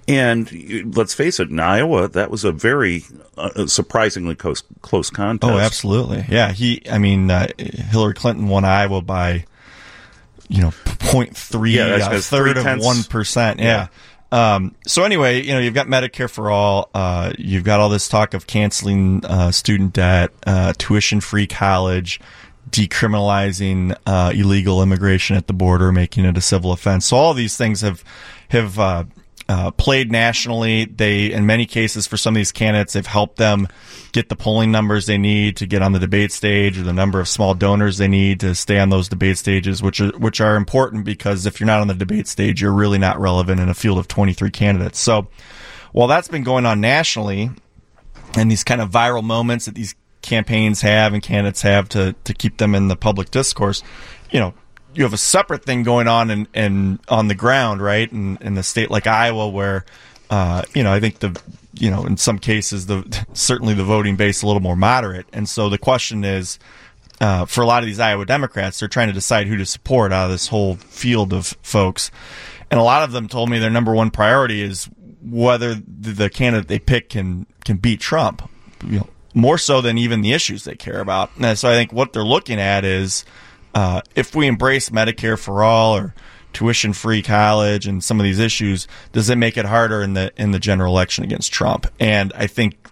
and let's face it, in Iowa, that was a very uh, surprisingly close, close contest. Oh, absolutely. Yeah, he. I mean, uh, Hillary Clinton won Iowa by, you know, point three, yeah, that's, a that's third three of one percent. Yeah. yeah. Um, so anyway, you know, you've got Medicare for All. Uh, you've got all this talk of canceling uh, student debt, uh, tuition-free college, decriminalizing uh, illegal immigration at the border, making it a civil offense. So all of these things have have uh, uh, played nationally. They, in many cases, for some of these candidates, have helped them get the polling numbers they need to get on the debate stage, or the number of small donors they need to stay on those debate stages, which are which are important, because if you're not on the debate stage, you're really not relevant in a field of twenty-three candidates. So while that's been going on nationally, and these kind of viral moments that these campaigns have and candidates have to, to keep them in the public discourse, you know, you have a separate thing going on in, in on the ground, right? In, in a state like Iowa, where, uh, you know, I think the, you know, in some cases, the certainly the voting base is a little more moderate. And so the question is, uh, for a lot of these Iowa Democrats, they're trying to decide who to support out of this whole field of folks. And a lot of them told me their number one priority is whether the, the candidate they pick can, can beat Trump, you know, more so than even the issues they care about. And so I think what they're looking at is, uh, if we embrace Medicare for All or tuition-free college and some of these issues, does it make it harder in the in the general election against Trump? And I think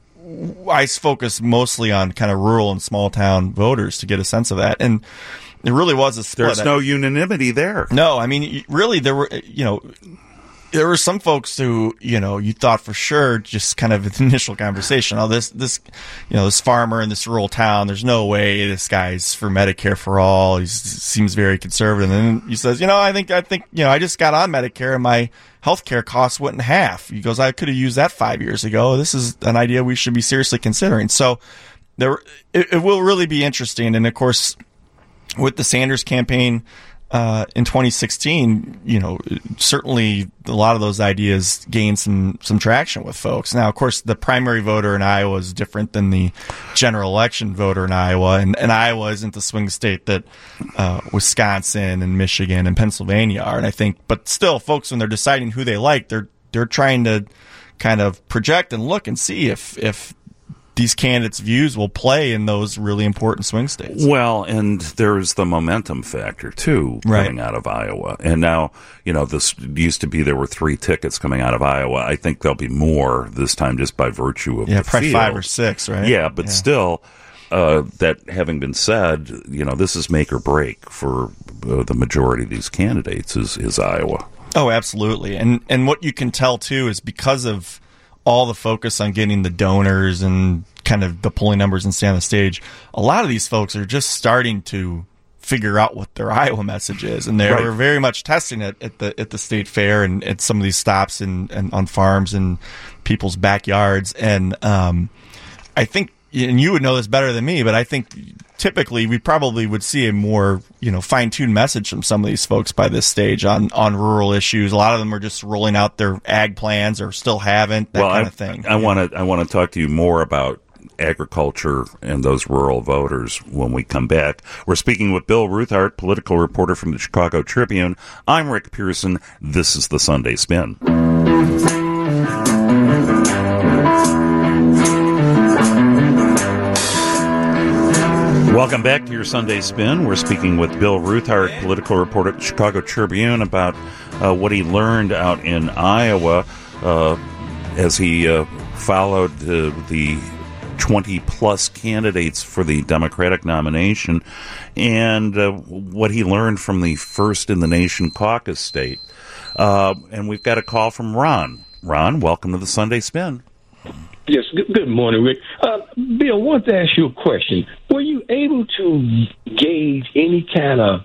I focus mostly on kind of rural and small-town voters to get a sense of that. And it really was a split. There's no unanimity there. No, I mean, really, there were, you know, there were some folks who, you know, you thought for sure, just kind of an initial conversation, oh, this, this, you know, this farmer in this rural town, there's no way this guy's for Medicare for All. He seems very conservative. And then he says, you know, I think, I think, you know, I just got on Medicare and my healthcare costs went in half. He goes, I could have used that five years ago. This is an idea we should be seriously considering. So there, it, it will really be interesting. And of course, with the Sanders campaign, Uh, in twenty sixteen, you know, certainly a lot of those ideas gained some, some traction with folks. Now, of course, the primary voter in Iowa is different than the general election voter in Iowa, and, and Iowa isn't the swing state that uh, Wisconsin and Michigan and Pennsylvania are. And I think, but still, folks, when they're deciding who they like, they're they're trying to kind of project and look and see if if these candidates' views will play in those really important swing states. Well, and there's the momentum factor, too, coming right. out of Iowa. And now, you know, this used to be there were three tickets coming out of Iowa. I think there'll be more this time just by virtue of yeah, the probably field. five or six, right? Yeah, but yeah. still, uh, that having been said, you know, this is make or break for uh, the majority of these candidates is, is Iowa. Oh, absolutely. And and what you can tell, too, is because of all the focus on getting the donors and kind of the polling numbers and stay on the stage, a lot of these folks are just starting to figure out what their Iowa message is, and they're right. very much testing it at the at the state fair and at some of these stops and, and on farms and people's backyards. And um, I think and you would know this better than me, but I think typically we probably would see a more, you know, fine-tuned message from some of these folks by this stage on, on rural issues. A lot of them are just rolling out their ag plans or still haven't, that well, kind I, of thing. I want to I want to talk to you more about agriculture and those rural voters when we come back. We're speaking with Bill Ruthart, political reporter from the Chicago Tribune. I'm Rick Pearson. This is the Sunday Spin. Welcome back to your Sunday Spin. We're speaking with Bill Ruthart, political reporter at the Chicago Tribune, about uh, what he learned out in Iowa uh, as he uh, followed uh, the twenty-plus candidates for the Democratic nomination, and uh, what he learned from the first-in-the-nation caucus state. Uh, and we've got a call from Ron. Ron, welcome to the Sunday Spin. Yes, good, good morning, Rick. Uh, Bill, I want to ask you a question. Were you able to gauge any kind of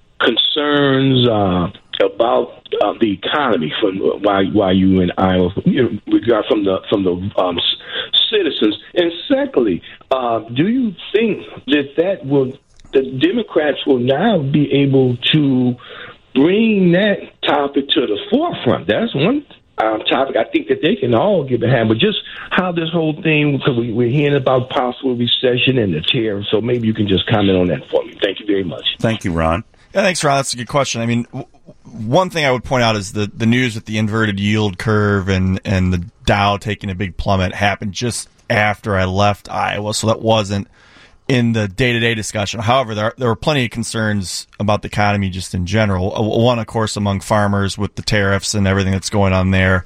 concerns uh, about uh, the economy from while while you were in Iowa, you know, regard from the from the um, citizens? And secondly, uh, do you think that that will the Democrats will now be able to bring that topic to the forefront? That's one um, topic I think that they can all get behind, but just how this whole thing, because we, we're hearing about possible recession and the tariffs, so maybe you can just comment on that for me. Thank you very much. Thank you, Ron. Yeah, thanks, Ron. That's a good question. I mean, w- one thing I would point out is the, the news with the inverted yield curve and, and the Dow taking a big plummet happened just after I left Iowa, so that wasn't in the day-to-day discussion. However, there, there were plenty of concerns about the economy just in general. One, of course, among farmers with the tariffs and everything that's going on there.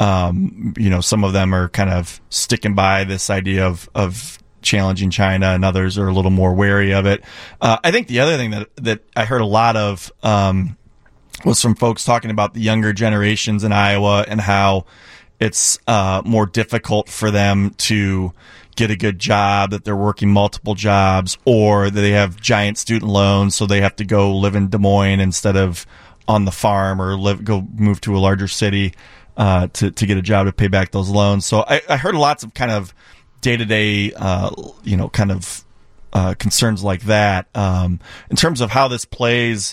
Um, you know, some of them are kind of sticking by this idea of, of challenging China, and others are a little more wary of it. Uh, I think the other thing that, that I heard a lot of um, was from folks talking about the younger generations in Iowa and how it's uh, more difficult for them to get a good job, that they're working multiple jobs, or that they have giant student loans, so they have to go live in Des Moines instead of on the farm, or live go move to a larger city uh, to to get a job to pay back those loans. So I, I heard lots of kind of day to day, you know, kind of uh, concerns like that. Um, in terms of how this plays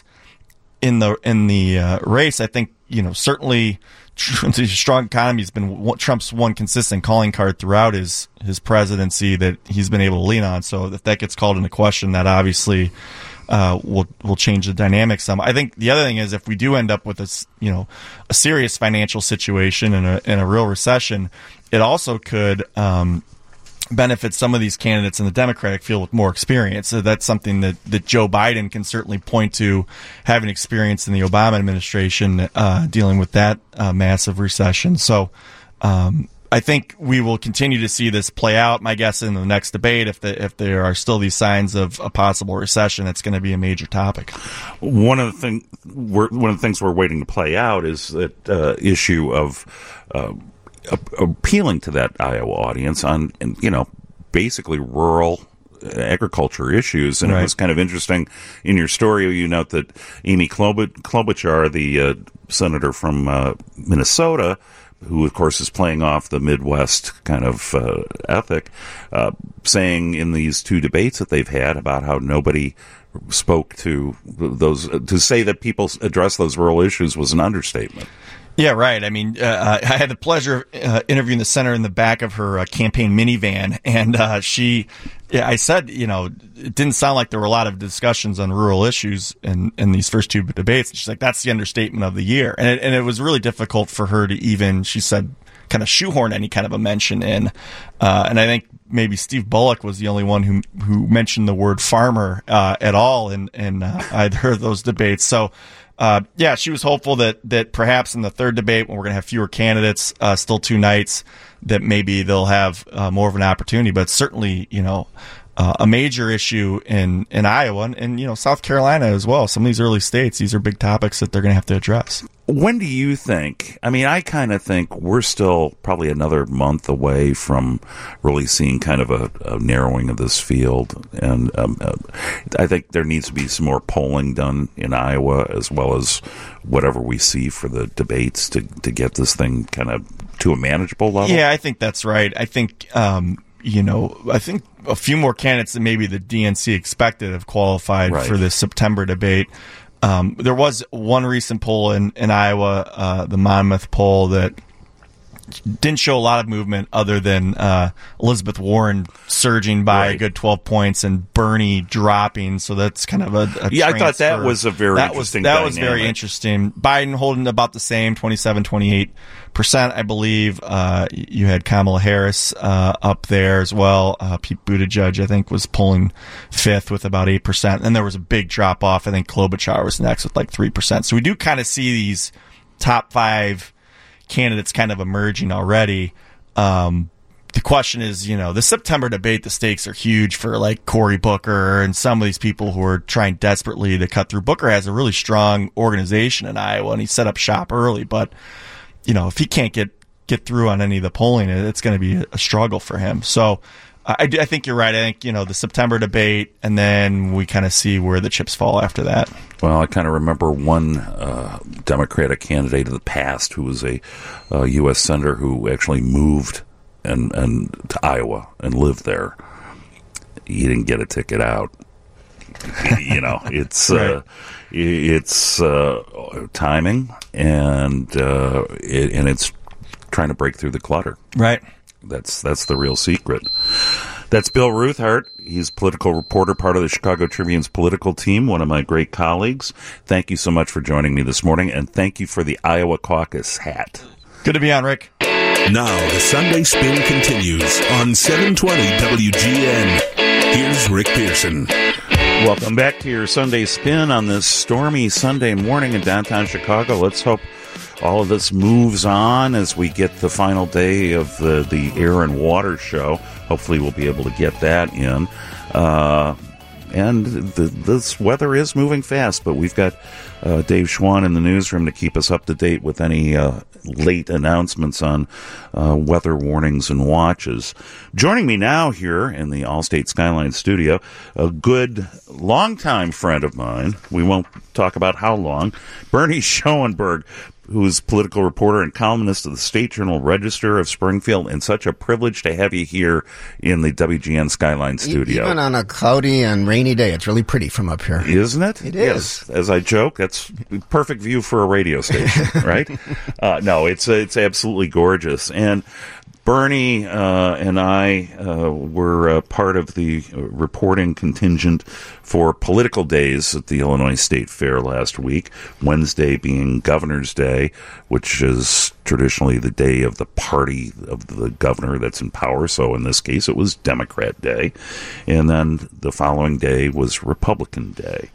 in the in the uh, race, I think, you know, certainly the strong economy has been Trump's one consistent calling card throughout his his presidency that he's been able to lean on. So if that gets called into question, that obviously uh, will will change the dynamics some. I think the other thing is, if we do end up with a, you know, a serious financial situation and a, and a real recession, it also could um, benefit some of these candidates in the Democratic field with more experience. So that's something that, that Joe Biden can certainly point to, having experience in the Obama administration uh, dealing with that uh, massive recession. So um, I think we will continue to see this play out. My guess in the next debate, if the, if there are still these signs of a possible recession, it's going to be a major topic. One of the thing, we're, one of the things we're waiting to play out is that uh, issue of uh, appealing to that Iowa audience on, you know, basically rural agriculture issues. And right. It was kind of interesting in your story. You note that Amy Klobuchar, the uh, senator from uh, Minnesota, who, of course, is playing off the Midwest kind of uh, ethic, uh, saying in these two debates that they've had about how nobody spoke to those, to say that people address those rural issues was an understatement. Yeah, right. I mean, uh, I had the pleasure of uh, interviewing the senator in the back of her uh, campaign minivan, and uh, she, yeah, I said, you know, it didn't sound like there were a lot of discussions on rural issues in, in these first two debates. And she's like, that's the understatement of the year. And it, and it was really difficult for her to even, she said, kind of shoehorn any kind of a mention in. Uh, and I think maybe Steve Bullock was the only one who who mentioned the word farmer uh, at all in, in uh, either of those debates. So, Uh, yeah, she was hopeful that, that perhaps in the third debate, when we're going to have fewer candidates, uh, still two nights, that maybe they'll have uh, more of an opportunity. But certainly, you know, uh, a major issue in, in Iowa and, and, you know, South Carolina as well. Some of these early states, these are big topics that they're going to have to address. When do you think, I mean, I kind of think we're still probably another month away from really seeing kind of a, a narrowing of this field. And um, uh, I think there needs to be some more polling done in Iowa, as well as whatever we see for the debates to, to get this thing kind of to a manageable level. Yeah, I think that's right. I think, um, you know, I think a few more candidates than maybe the D N C expected have qualified Right. for this September debate. Um, there was one recent poll in, in Iowa, uh, the Monmouth poll, that didn't show a lot of movement other than uh, Elizabeth Warren surging by Right. a good twelve points and Bernie dropping. So that's kind of a, a Yeah, I thought that transfer. was a very that interesting was, That was very dynamic. interesting. Biden holding about the same, twenty-seven, twenty-eight percent, I believe. Uh, you had Kamala Harris uh, up there as well. Uh, Pete Buttigieg, I think, was polling fifth with about eight percent. And there was a big drop off. I think Klobuchar was next with like three percent. So we do kind of see these top five candidates kind of emerging already. Um, the question is, you know, the September debate, the stakes are huge for like Cory Booker and some of these people who are trying desperately to cut through. Booker has a really strong organization in Iowa and he set up shop early, but you know, if he can't get, get through on any of the polling, it's going to be a struggle for him. So I, I think you're right. I think, you know, the September debate, and then we kind of see where the chips fall after that. Well, I kind of remember one uh, Democratic candidate of the past who was a uh, U S senator who actually moved and, and to Iowa and lived there. He didn't get a ticket out. You know, it's Right. uh, it's uh, timing, and uh, it, and it's trying to break through the clutter. Right. That's that's the real secret. That's Bill Ruthart. He's political reporter, part of the Chicago Tribune's political team, one of my great colleagues. Thank you so much for joining me this morning, and thank you for the Iowa caucus hat. Good to be on, Rick. Now the Sunday Spin continues on seven twenty W G N. Here's Rick Pearson. Welcome back to your Sunday Spin on this stormy Sunday morning in downtown Chicago. Let's hope all of this moves on as we get the final day of the, the Air and Water Show. Hopefully we'll be able to get that in. Uh, and the, this weather is moving fast, but we've got uh, Dave Schwann in the newsroom to keep us up to date with any uh, late announcements on uh, weather warnings and watches. Joining me now here in the Allstate Skyline studio, a good longtime friend of mine. We won't talk about how long. Bernie Schoenberg, who is political reporter and columnist of the State Journal Register of Springfield, and such a privilege to have you here in the W G N Skyline studio. Even on a cloudy and rainy day, it's really pretty from up here. Isn't it? It Yes. As I joke, that's perfect view for a radio station, right? uh, no, it's it's absolutely gorgeous. And Bernie uh, and I uh, were uh, part of the reporting contingent for political days at the Illinois State Fair last week, Wednesday being Governor's Day, which is traditionally the day of the party of the governor that's in power. So in this case, it was Democrat Day. And then the following day was Republican Day.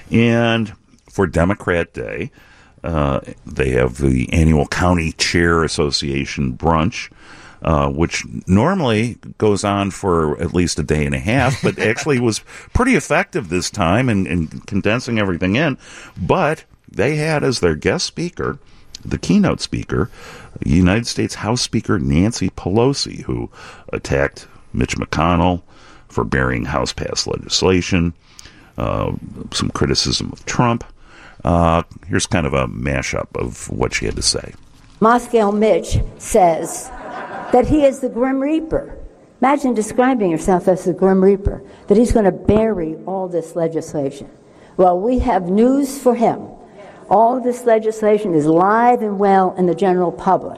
And for Democrat Day, uh, they have the annual County Chair Association brunch, Uh, which normally goes on for at least a day and a half, but actually was pretty effective this time in, in condensing everything in. But they had as their guest speaker, the keynote speaker, United States House Speaker Nancy Pelosi, who attacked Mitch McConnell for burying House-passed legislation, uh, some criticism of Trump. Uh, here's kind of a mashup of what she had to say. Moscow Mitch says that he is the Grim Reaper. Imagine describing yourself as the Grim Reaper, that he's going to bury all this legislation. Well, we have news for him. All this legislation is live and well in the general public.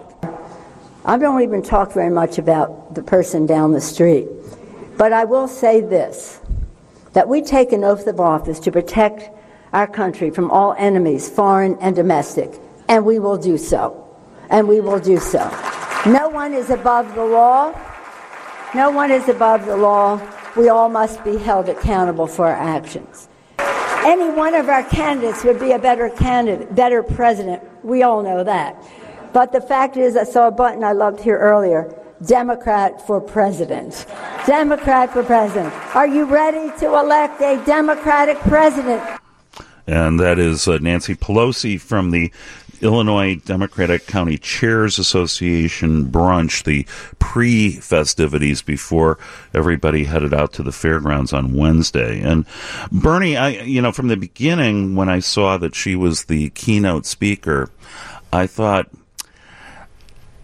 I don't even talk very much about the person down the street, but I will say this, that we take an oath of office to protect our country from all enemies, foreign and domestic, and we will do so. And we will do so. No one is above the law. No one is above the law. We all must be held accountable for our actions. Any one of our candidates would be a better candidate, better president. We all know that. But the fact is, I saw a button I loved here earlier, Democrat for president. Democrat for president. Are you ready to elect a Democratic president? And that is uh, Nancy Pelosi from the Illinois Democratic County Chairs Association brunch, the pre-festivities before everybody headed out to the fairgrounds on Wednesday. And Bernie, I, you know, from the beginning, when I saw that she was the keynote speaker, I thought,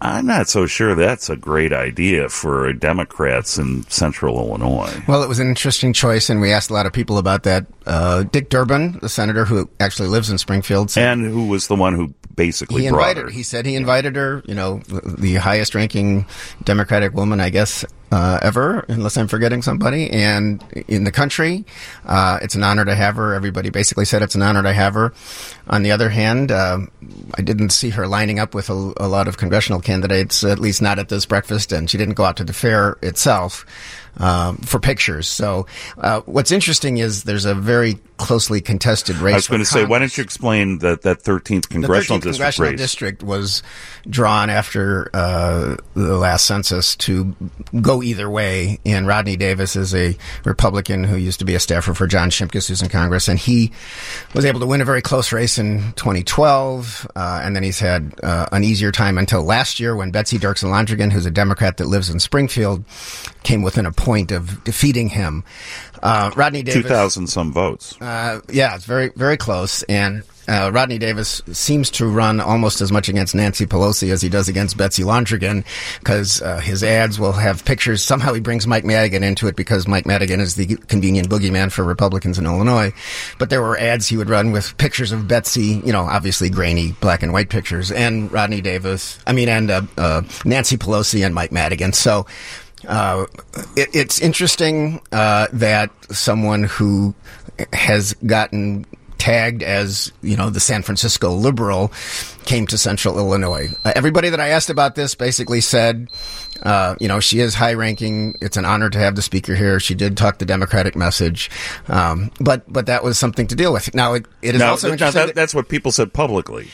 I'm not so sure that's a great idea for Democrats in central Illinois. Well, it was an interesting choice, and we asked a lot of people about that. Uh, Dick Durbin, the senator who actually lives in Springfield, said, and who was the one who basically he brought invited her. He said he invited her, you know, the highest-ranking Democratic woman, I guess, uh, ever, unless I'm forgetting somebody, and in the country. Uh, it's an honor to have her. Everybody basically said it's an honor to have her. On the other hand, uh, I didn't see her lining up with a, a lot of congressional candidates, at least not at this breakfast, and she didn't go out to the fair itself um, for pictures. So uh, what's interesting is there's a very closely contested race. I was going to say, why don't you explain that that thirteenth congressional the thirteenth district congressional race? district was drawn after uh, the last census to go either way, and Rodney Davis is a Republican who used to be a staffer for John Shimkus, who's in Congress, and he was able to win a very close race in twenty twelve, uh, and then he's had uh, an easier time until last year when Betsy Dirksen Londrigan, who's a Democrat that lives in Springfield, came within a point of defeating him. Uh, Rodney Davis, two thousand some votes. Uh, yeah, it's very, very close. And uh, Rodney Davis seems to run almost as much against Nancy Pelosi as he does against Betsy Londrigan, because uh, his ads will have pictures. Somehow he brings Mike Madigan into it because Mike Madigan is the convenient boogeyman for Republicans in Illinois. But there were ads he would run with pictures of Betsy, you know, obviously grainy black and white pictures, and Rodney Davis, I mean, and uh, uh, Nancy Pelosi and Mike Madigan. So Uh, it, it's interesting uh, that someone who has gotten tagged as, you know, the San Francisco liberal came to central Illinois. Uh, everybody that I asked about this basically said, uh, you know, she is high-ranking. It's an honor to have the speaker here. She did talk the Democratic message, um, but but that was something to deal with. Now, it, it is now, also now interesting. that, that- that's what people said publicly.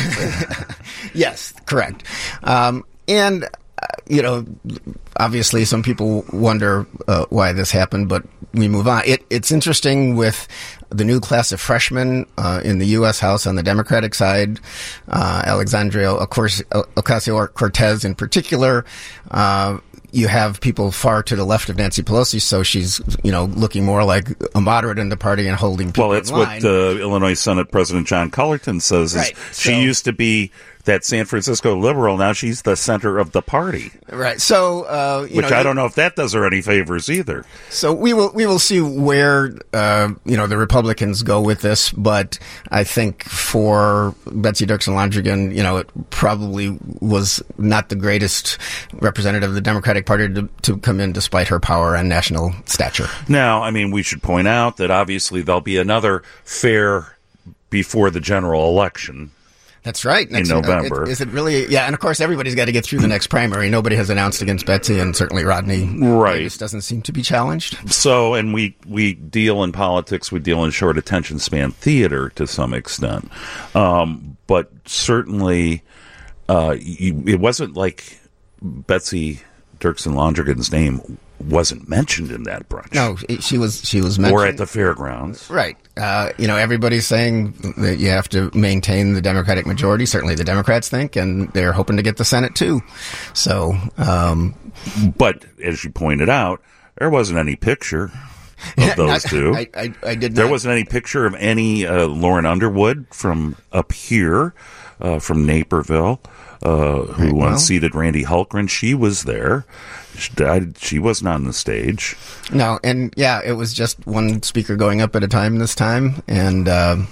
Yes, correct. Um, and Uh, you know, obviously some people wonder uh, why this happened, but we move on. It, it's interesting with the new class of freshmen uh, in the U S House on the Democratic side, uh, Alexandria, of course, Ocasio-Cortez in particular. Uh, you have people far to the left of Nancy Pelosi, so she's, you know, looking more like a moderate in the party and holding people Well, that's in line. what uh, Illinois Senate President John Cullerton says. Is Right, she so- used to be that San Francisco liberal. Now she's the center of the party. Right. So, uh, you Which know, I don't know if that does her any favors either. So we will we will see where uh, you know the Republicans go with this, but I think for Betsy Dirksen Londrigan, you know, it probably was not the greatest representative of the Democratic Party to, to come in despite her power and national stature. Now, I mean, we should point out that obviously there'll be another fair before the general election. That's right. In November. Uh, it, is it really? Yeah, and of course everybody's got to get through the next primary. Nobody has announced against Betsy, and certainly Rodney Right. Davis doesn't seem to be challenged. So, and we, we deal in politics, we deal in short attention span theater to some extent. Um, but certainly, uh, you, it wasn't like Betsy Dirksen Londrigan's name wasn't mentioned in that brunch. No, she was she was mentioned. Or at the fairgrounds. Right. Uh, you know, everybody's saying that you have to maintain the Democratic majority. Certainly the Democrats think, and they're hoping to get the Senate too. So, um, but as you pointed out, there wasn't any picture of those two. I, I, I did There not. wasn't any picture of any uh, Lauren Underwood from up here, uh, from Naperville, uh, who Right, well. unseated Randy Hultgren. She was there. She, died, she wasn't on the stage. No, and yeah, it was just one speaker going up at a time this time, and um,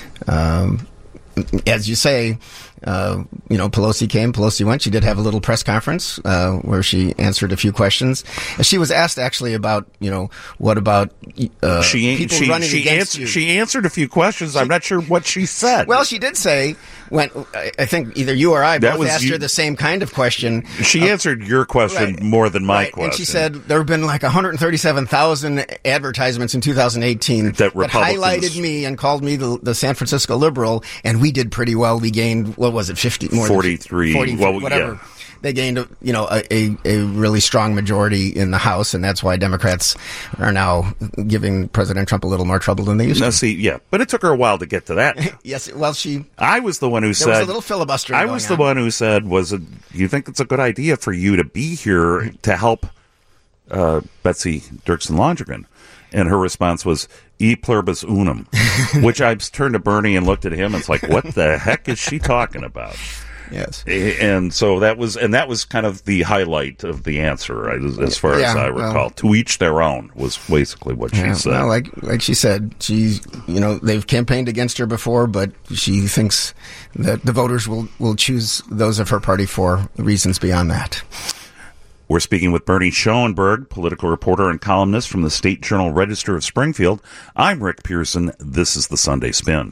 um, as you say, uh, you know, Pelosi came, Pelosi went. She did have a little press conference uh, where she answered a few questions. She was asked actually about, you know, what about uh, she people she running she, against answered, you? she answered a few questions. I'm not sure what she said. Well, she did say when I I think either you or I That both was asked you- her the same kind of question. She Uh, answered your question right, more than my right. question. And she said there have been like one hundred thirty-seven thousand advertisements in two thousand eighteen That Republicans- highlighted me and called me the, the San Francisco liberal, and we did pretty well. We gained, what was it, fifty more than forty-three. forty, Well, whatever. yeah. They gained, a, you know, a, a, a really strong majority in the House, and that's why Democrats are now giving President Trump a little more trouble than they used Now, to. see, yeah, but it took her a while to get to that. Yes, well, she. I was the one who There said was a little filibustering I going was the on. one who said, "Was it? You think it's a good idea for you to be here to help uh, Betsy Dirksen Londrigan?" And her response was, "E pluribus unum," which I turned to Bernie and looked at him. And it's like, what the heck is she talking about? Yes. And so that was, and that was kind of the highlight of the answer, as, as far Yeah, as I recall. well- to each their own was basically what she Yeah, said. well, like like she said, she's you know they've campaigned against her before, but she thinks that the voters will will choose those of her party for reasons beyond that. We're speaking with Bernie Schoenberg, political reporter and columnist from the State Journal Register of Springfield. I'm Rick Pearson. This is the Sunday Spin.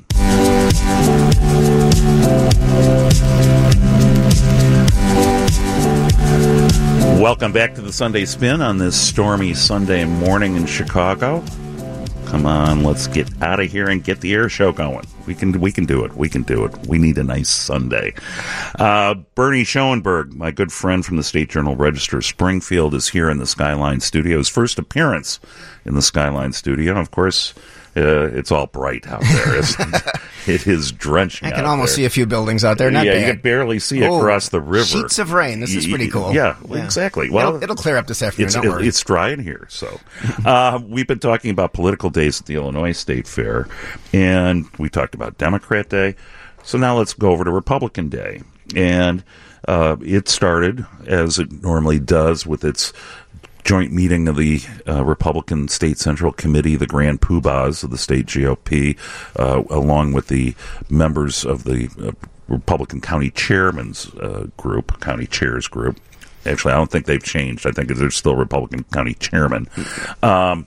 Welcome back to the Sunday Spin on this stormy Sunday morning in Chicago. Come on, let's get out of here and get the air show going. We can we can do it. We can do it. We need a nice Sunday. Uh, Bernie Schoenberg, my good friend from the State Journal Register of Springfield, is here in the Skyline Studio. His first appearance in the Skyline Studio. And of course, uh, it's all bright out there, isn't it? It is drenching I can out almost there. see a few buildings out there. Not yeah, bad. you can barely see Oh, across the river. Sheets of rain. This is pretty cool. Yeah, exactly. Well, it'll, it'll clear up this afternoon. It's, Don't it- worry. it's dry in here. So uh, we've been talking about political days at the Illinois State Fair, and we talked about Democrat Day. So now let's go over to Republican Day. And uh, it started, as it normally does, with its joint meeting of the uh, Republican State Central Committee, the grand poobahs of the state G O P, uh, along with the members of the uh, Republican County Chairman's uh, group, County Chairs group. Actually, I don't think they've changed. I think they're still Republican County Chairman. Um,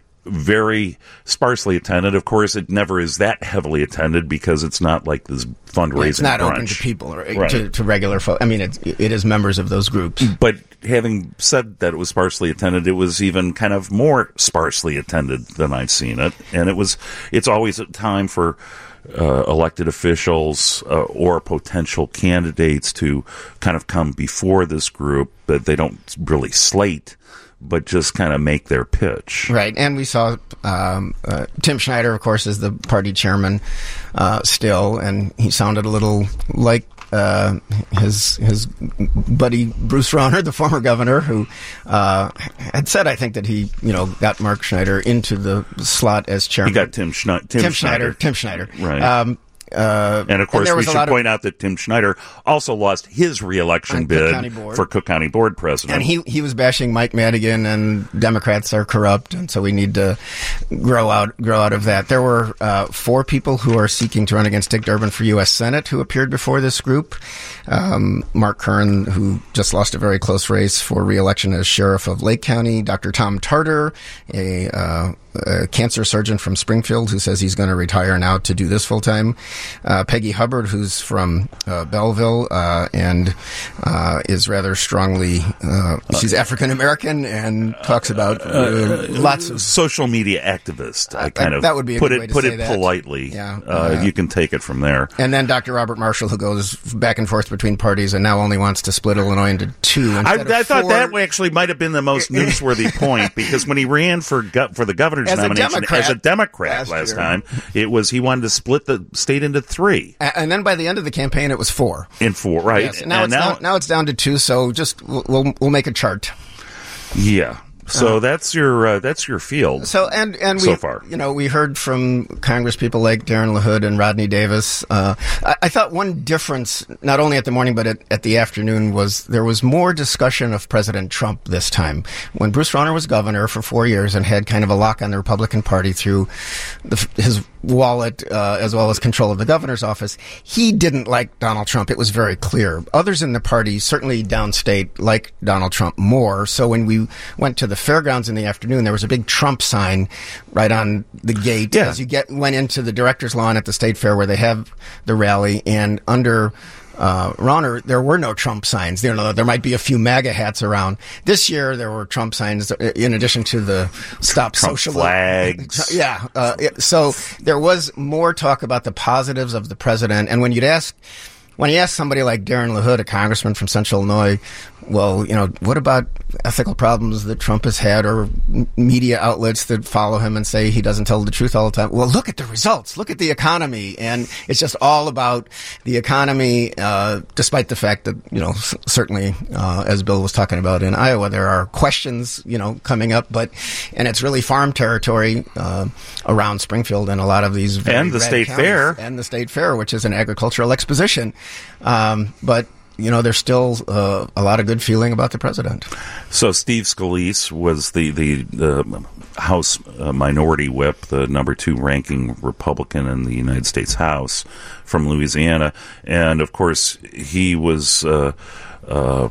very sparsely attended. Of course, it never is that heavily attended because it's not like this fundraising it's not brunch. open to people or Right. to, to regular folks. I mean, it's, it is members of those groups. But having said that it was sparsely attended, it was even kind of more sparsely attended than I've seen it. And it was, it's always a time for uh, elected officials uh, or potential candidates to kind of come before this group, but they don't really slate, but just kind of make their pitch. Right, and we saw um, uh, Tim Schneider, of course, is the party chairman uh, still, and he sounded a little like uh, his his buddy Bruce Rauner, the former governor, who uh, had said, I think, that he you know got Mark Schneider into the slot as chairman. He got Tim, Schne- Tim, Tim Schneider. Schneider. Tim Schneider. Right. Um, Uh, and of course, there we was a should lot of- point out that Tim Schneider also lost his reelection On Cook bid County Board. for Cook County Board president. And he he was bashing Mike Madigan and Democrats are corrupt, and so we need to grow out grow out of that. There were uh, four people who are seeking to run against Dick Durbin for U S Senate who appeared before this group. Um, Mark Kern, who just lost a very close race for reelection as sheriff of Lake County. Doctor Tom Tarter, a, uh, a cancer surgeon from Springfield, who says he's going to retire now to do this full time. Uh, Peggy Hubbard, who's from uh, Belleville uh, and uh, is rather strongly, uh, she's African American and talks about uh, Uh, lots of social media activist. I kind of that would be a put good it way to put say it that. politely. Yeah. uh, Uh, you can take it from there. And then Doctor Robert Marshall, who goes back and forth between parties and now only wants to split Illinois into two. I, instead of I thought four. that actually might have been the most newsworthy point because when he ran for go- for the governor's As a nomination Democrat as a Democrat last last year. time, it was he wanted to split the state into three. A- And then by the end of the campaign, it was four. In four, right? Yes. Now, And it's now, now it's down to two. So just we'll we'll, we'll make a chart. yeah. So Uh, that's your uh, that's your field. So and and we so far. you know we heard from Congress people like Darren LaHood and Rodney Davis. Uh, I, I thought one difference, not only at the morning but at, at the afternoon, was there was more discussion of President Trump this time. When Bruce Rauner was governor for four years and had kind of a lock on the Republican Party through the, his wallet uh, as well as control of the governor's office, he didn't like Donald Trump. It was very clear. Others in the party, certainly downstate, liked Donald Trump more. So when we went to the fairgrounds in the afternoon, there was a big Trump sign right on the gate Yeah. as you get went into the director's lawn at the state fair where they have the rally. And under uh, Rauner, there were no Trump signs. You know, there might be a few MAGA hats around. This year, there were Trump signs in addition to the Stop Trump Socialism flags. Yeah. Uh, it- so there was more talk about the positives of the president. And when you'd ask, when you ask somebody like Darren LaHood, a congressman from Central Illinois, well, you know, what about ethical problems that Trump has had or m- media outlets that follow him and say he doesn't tell the truth all the time? Well, look at the results. Look at the economy. And it's just all about the economy, uh, despite the fact that, you know, c- certainly, uh, as Bill was talking about in Iowa, there are questions, you know, coming up, but, and it's really farm territory, uh, around Springfield and a lot of these very And the red state counties. fair. And the state fair, which is an agricultural exposition. Um, but, you know, there's still uh, a lot of good feeling about the president. So Steve Scalise was the, the uh, House uh, Minority Whip, the number two ranking Republican in the United States House from Louisiana. And, of course, he was uh, uh,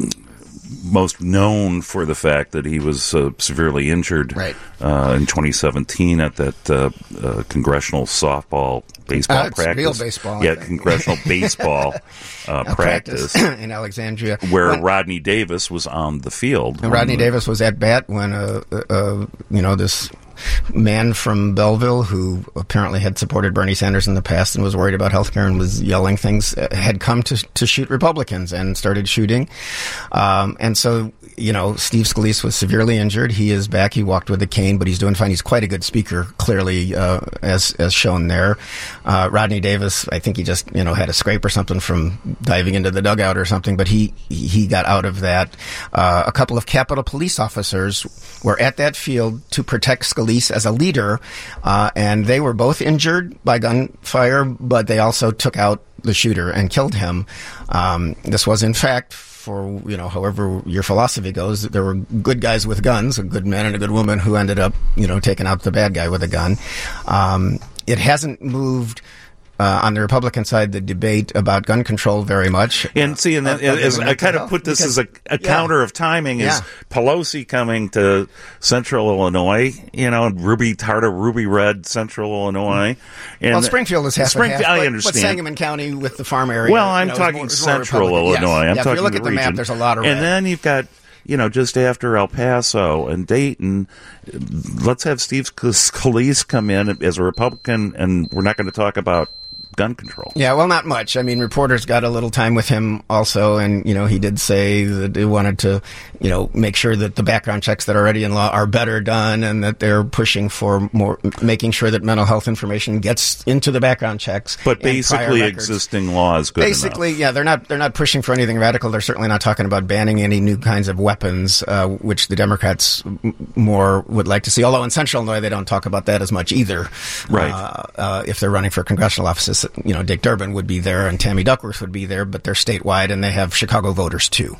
most known for the fact that he was uh, severely injured right. uh, in twenty seventeen at that uh, uh, congressional softball baseball uh, practice. Real baseball. Yeah, congressional baseball uh, practice. practice in Alexandria. Where when, Rodney Davis was on the field. And Rodney the, Davis was at bat when, uh, uh, you know, this man from Belleville who apparently had supported Bernie Sanders in the past and was worried about health care and was yelling things, uh, had come to to shoot Republicans and started shooting. Um, and so, you know, Steve Scalise was severely injured. He is back. He walked with a cane, but he's doing fine. He's quite a good speaker, clearly, uh, as as shown there. Uh, Rodney Davis, I think he just, you know, had a scrape or something from diving into the dugout or something, but he, he got out of that. Uh, a couple of Capitol police officers were at that field to protect Scalise as a leader, uh, and they were both injured by gunfire, but they also took out the shooter and killed him. Um, this was, in fact, for, you know, however your philosophy goes, there were good guys with guns, a good man and a good woman who ended up, you know, taking out the bad guy with a gun. Um, it hasn't moved Uh, on the Republican side, the debate about gun control very much. And see, and that, uh, as, I kind of put this because, as a, a yeah. counter of timing is yeah. Pelosi coming to Central Illinois, you know, Ruby Tarta, Ruby Red, Central Illinois. And well, Springfield is half Springfield, and half, I but, understand. but Sangamon County with the farm area. Well, I'm you know, talking more, Central more Illinois. Yes. I'm yeah, talking if you look the at the region. map, there's a lot of And red. then you've got, you know, just after El Paso and Dayton, let's have Steve Scalise come in as a Republican, and we're not going to talk about gun control. Yeah, well, not much. I mean, reporters got a little time with him also, and, you know, he did say that they wanted to, you know, make sure that the background checks that are already in law are better done, and that they're pushing for more, making sure that mental health information gets into the background checks. But basically, existing law is good Basically, enough. yeah, they're not they're not pushing for anything radical. They're certainly not talking about banning any new kinds of weapons, uh, which the Democrats m- more would like to see. Although in Central Illinois, they don't talk about that as much either. Right. Uh, uh, if they're running for congressional offices, you know, Dick Durbin would be there and Tammy Duckworth would be there, but they're statewide and they have Chicago voters too.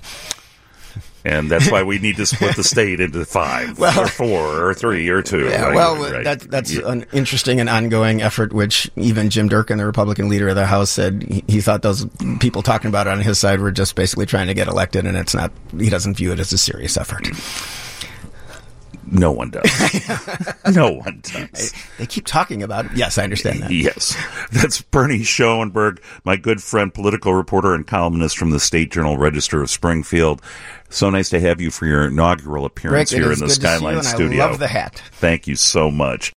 And that's why we need to split the state into five, well, or four, or three, or two. Yeah, right, well, right. that, that's yeah. an interesting and ongoing effort, which even Jim Durkin, the Republican leader of the House, said he, he thought those people talking about it on his side were just basically trying to get elected, and it's not. He doesn't view it as a serious effort. No one does. No one does. They keep talking about it. Yes, I understand that. Yes. That's Bernie Schoenberg, my good friend, political reporter and columnist from the State Journal Register of Springfield. So nice to have you for your inaugural appearance Rick, here it is in the good to see you, Skyline and studio. I love the hat. Thank you so much.